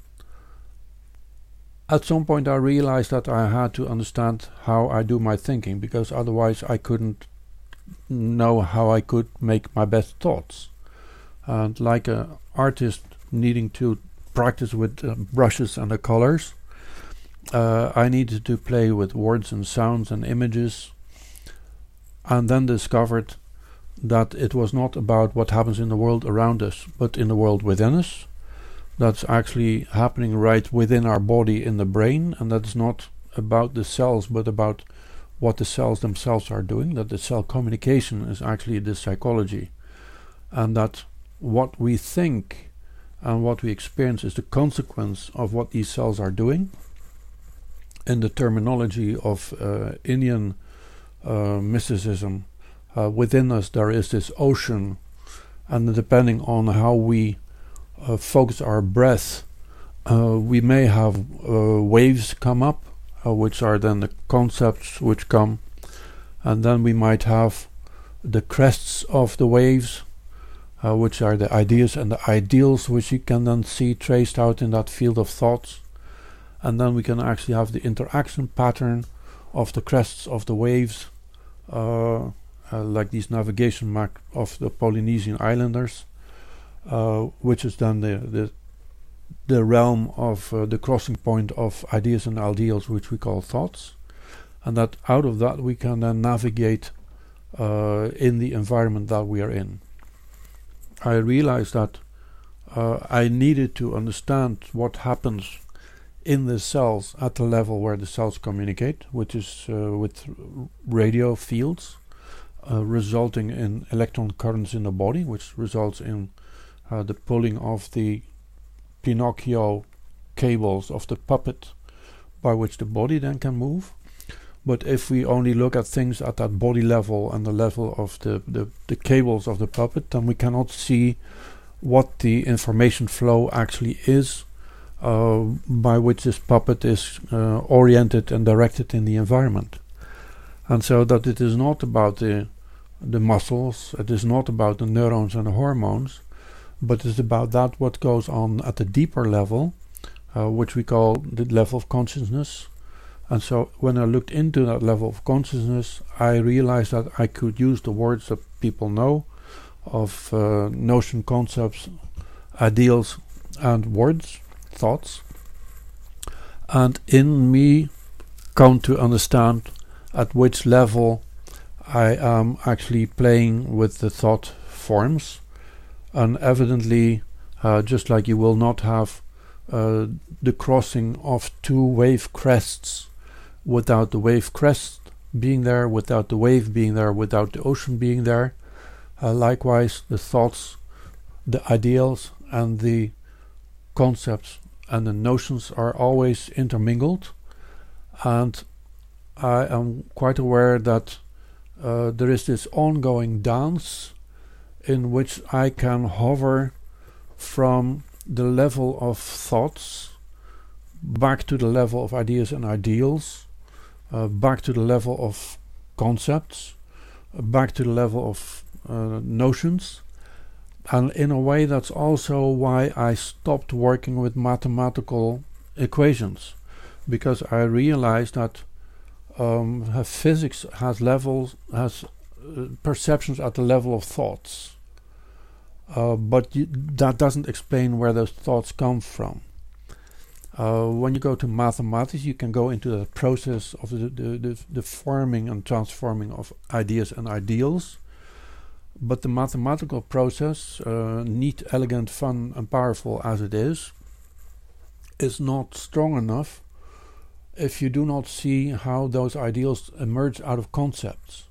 at some point I realized that I had to understand how I do my thinking, because otherwise I couldn't know how I could make my best thoughts. And like an artist needing to practice with uh, brushes and the colors, uh, I needed to play with words and sounds and images, and then discovered that it was not about what happens in the world around us, but in the world within us. That's actually happening right within our body in the brain, and that's not about the cells but about what the cells themselves are doing, that the cell communication is actually the psychology, and that what we think and what we experience is the consequence of what these cells are doing. In the terminology of uh, Indian uh, mysticism, uh, within us there is this ocean, and depending on how we Uh, focus our breath, uh, we may have uh, waves come up uh, which are then the concepts which come, and then we might have the crests of the waves, uh, which are the ideas and the ideals, which you can then see traced out in that field of thoughts. And then we can actually have the interaction pattern of the crests of the waves, uh, uh, like these navigation map of the Polynesian islanders, uh, which is then the the, the realm of uh, the crossing point of ideas and ideals, which we call thoughts. And that out of that we can then navigate uh, in the environment that we are in. I realized that uh, I needed to understand what happens in the cells at the level where the cells communicate, which is uh, with radio fields, uh, resulting in electron currents in the body, which results in uh, the pulling of the Pinocchio cables of the puppet, by which the body then can move. But if we only look at things at that body level and the level of the, the, the cables of the puppet, then we cannot see what the information flow actually is, uh, by which this puppet is uh, oriented and directed in the environment. And so that it is not about the, the muscles, it is not about the neurons and the hormones, but it's about that what goes on at the deeper level, uh, which we call the level of consciousness. And so when I looked into that level of consciousness, I realized that I could use the words that people know of uh, notion, concepts, ideals, and words, thoughts, and in me come to understand at which level I am actually playing with the thought forms. And evidently, uh, just like you will not have uh, the crossing of two wave crests without the wave crest being there, without the wave being there, without the ocean being there. Uh, likewise, the thoughts, the ideals, and the concepts and the notions are always intermingled. And I am quite aware that uh, there is this ongoing dance in which I can hover from the level of thoughts back to the level of ideas and ideals, Uh, back to the level of concepts, uh, back to the level of uh, notions. And in a way that's also why I stopped working with mathematical equations, because I realized that um, physics has levels, has uh, perceptions at the level of thoughts, uh, but y that doesn't explain where those thoughts come from. Uh, when you go to mathematics, you can go into the process of the, the, the, the forming and transforming of ideas and ideals. But the mathematical process, uh, neat, elegant, fun, and powerful as it is, is not strong enough if you do not see how those ideals emerge out of concepts.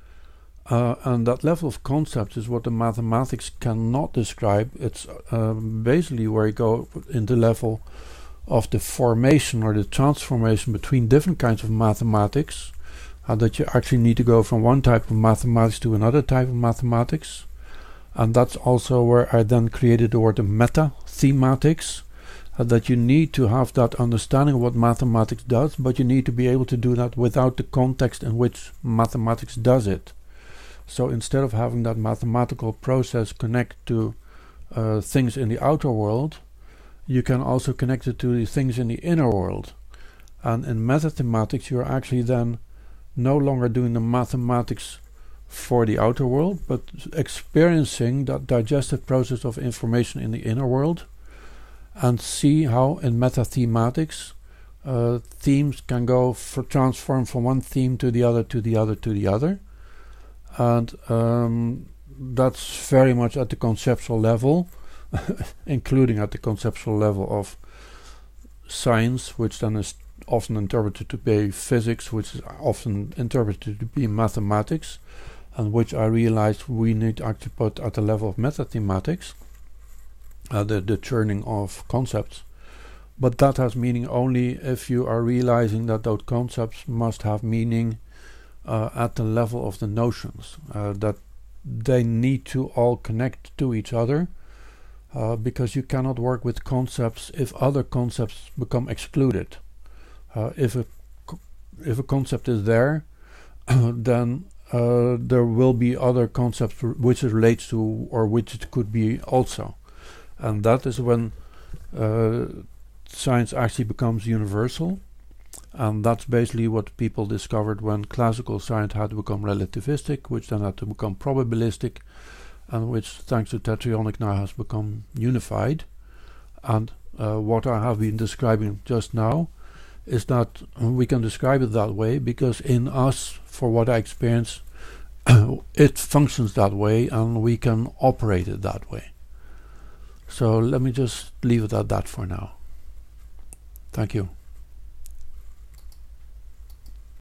Uh, and that level of concepts is what the mathematics cannot describe. It's uh, basically where you go in the level of the formation or the transformation between different kinds of mathematics, uh, that you actually need to go from one type of mathematics to another type of mathematics. And that's also where I then created the word meta-thematics, uh, that you need to have that understanding of what mathematics does, but you need to be able to do that without the context in which mathematics does it. So instead of having that mathematical process connect to uh, things in the outer world, you can also connect it to the things in the inner world. And in metathematics, you're actually then no longer doing the mathematics for the outer world, but experiencing that digestive process of information in the inner world, and see how in metathematics uh, themes can go for transform from one theme to the other, to the other, to the other. And um, that's very much at the conceptual level, including at the conceptual level of science, which then is often interpreted to be physics, which is often interpreted to be mathematics, and which I realized we need to actually put at the level of metathematics, uh, the, the churning of concepts. But that has meaning only if you are realizing that those concepts must have meaning uh, at the level of the notions, uh, that they need to all connect to each other, uh, because you cannot work with concepts if other concepts become excluded. Uh, if a if a concept is there, then uh, there will be other concepts which it relates to, or which it could be also. And that is when uh, science actually becomes universal. And that's basically what people discovered when classical science had to become relativistic, which then had to become probabilistic, and which, thanks to Tetrayonic, now has become unified. And uh, what I have been describing just now is that we can describe it that way because in us, for what I experience, it functions that way and we can operate it that way. So let me just leave it at that for now. Thank you.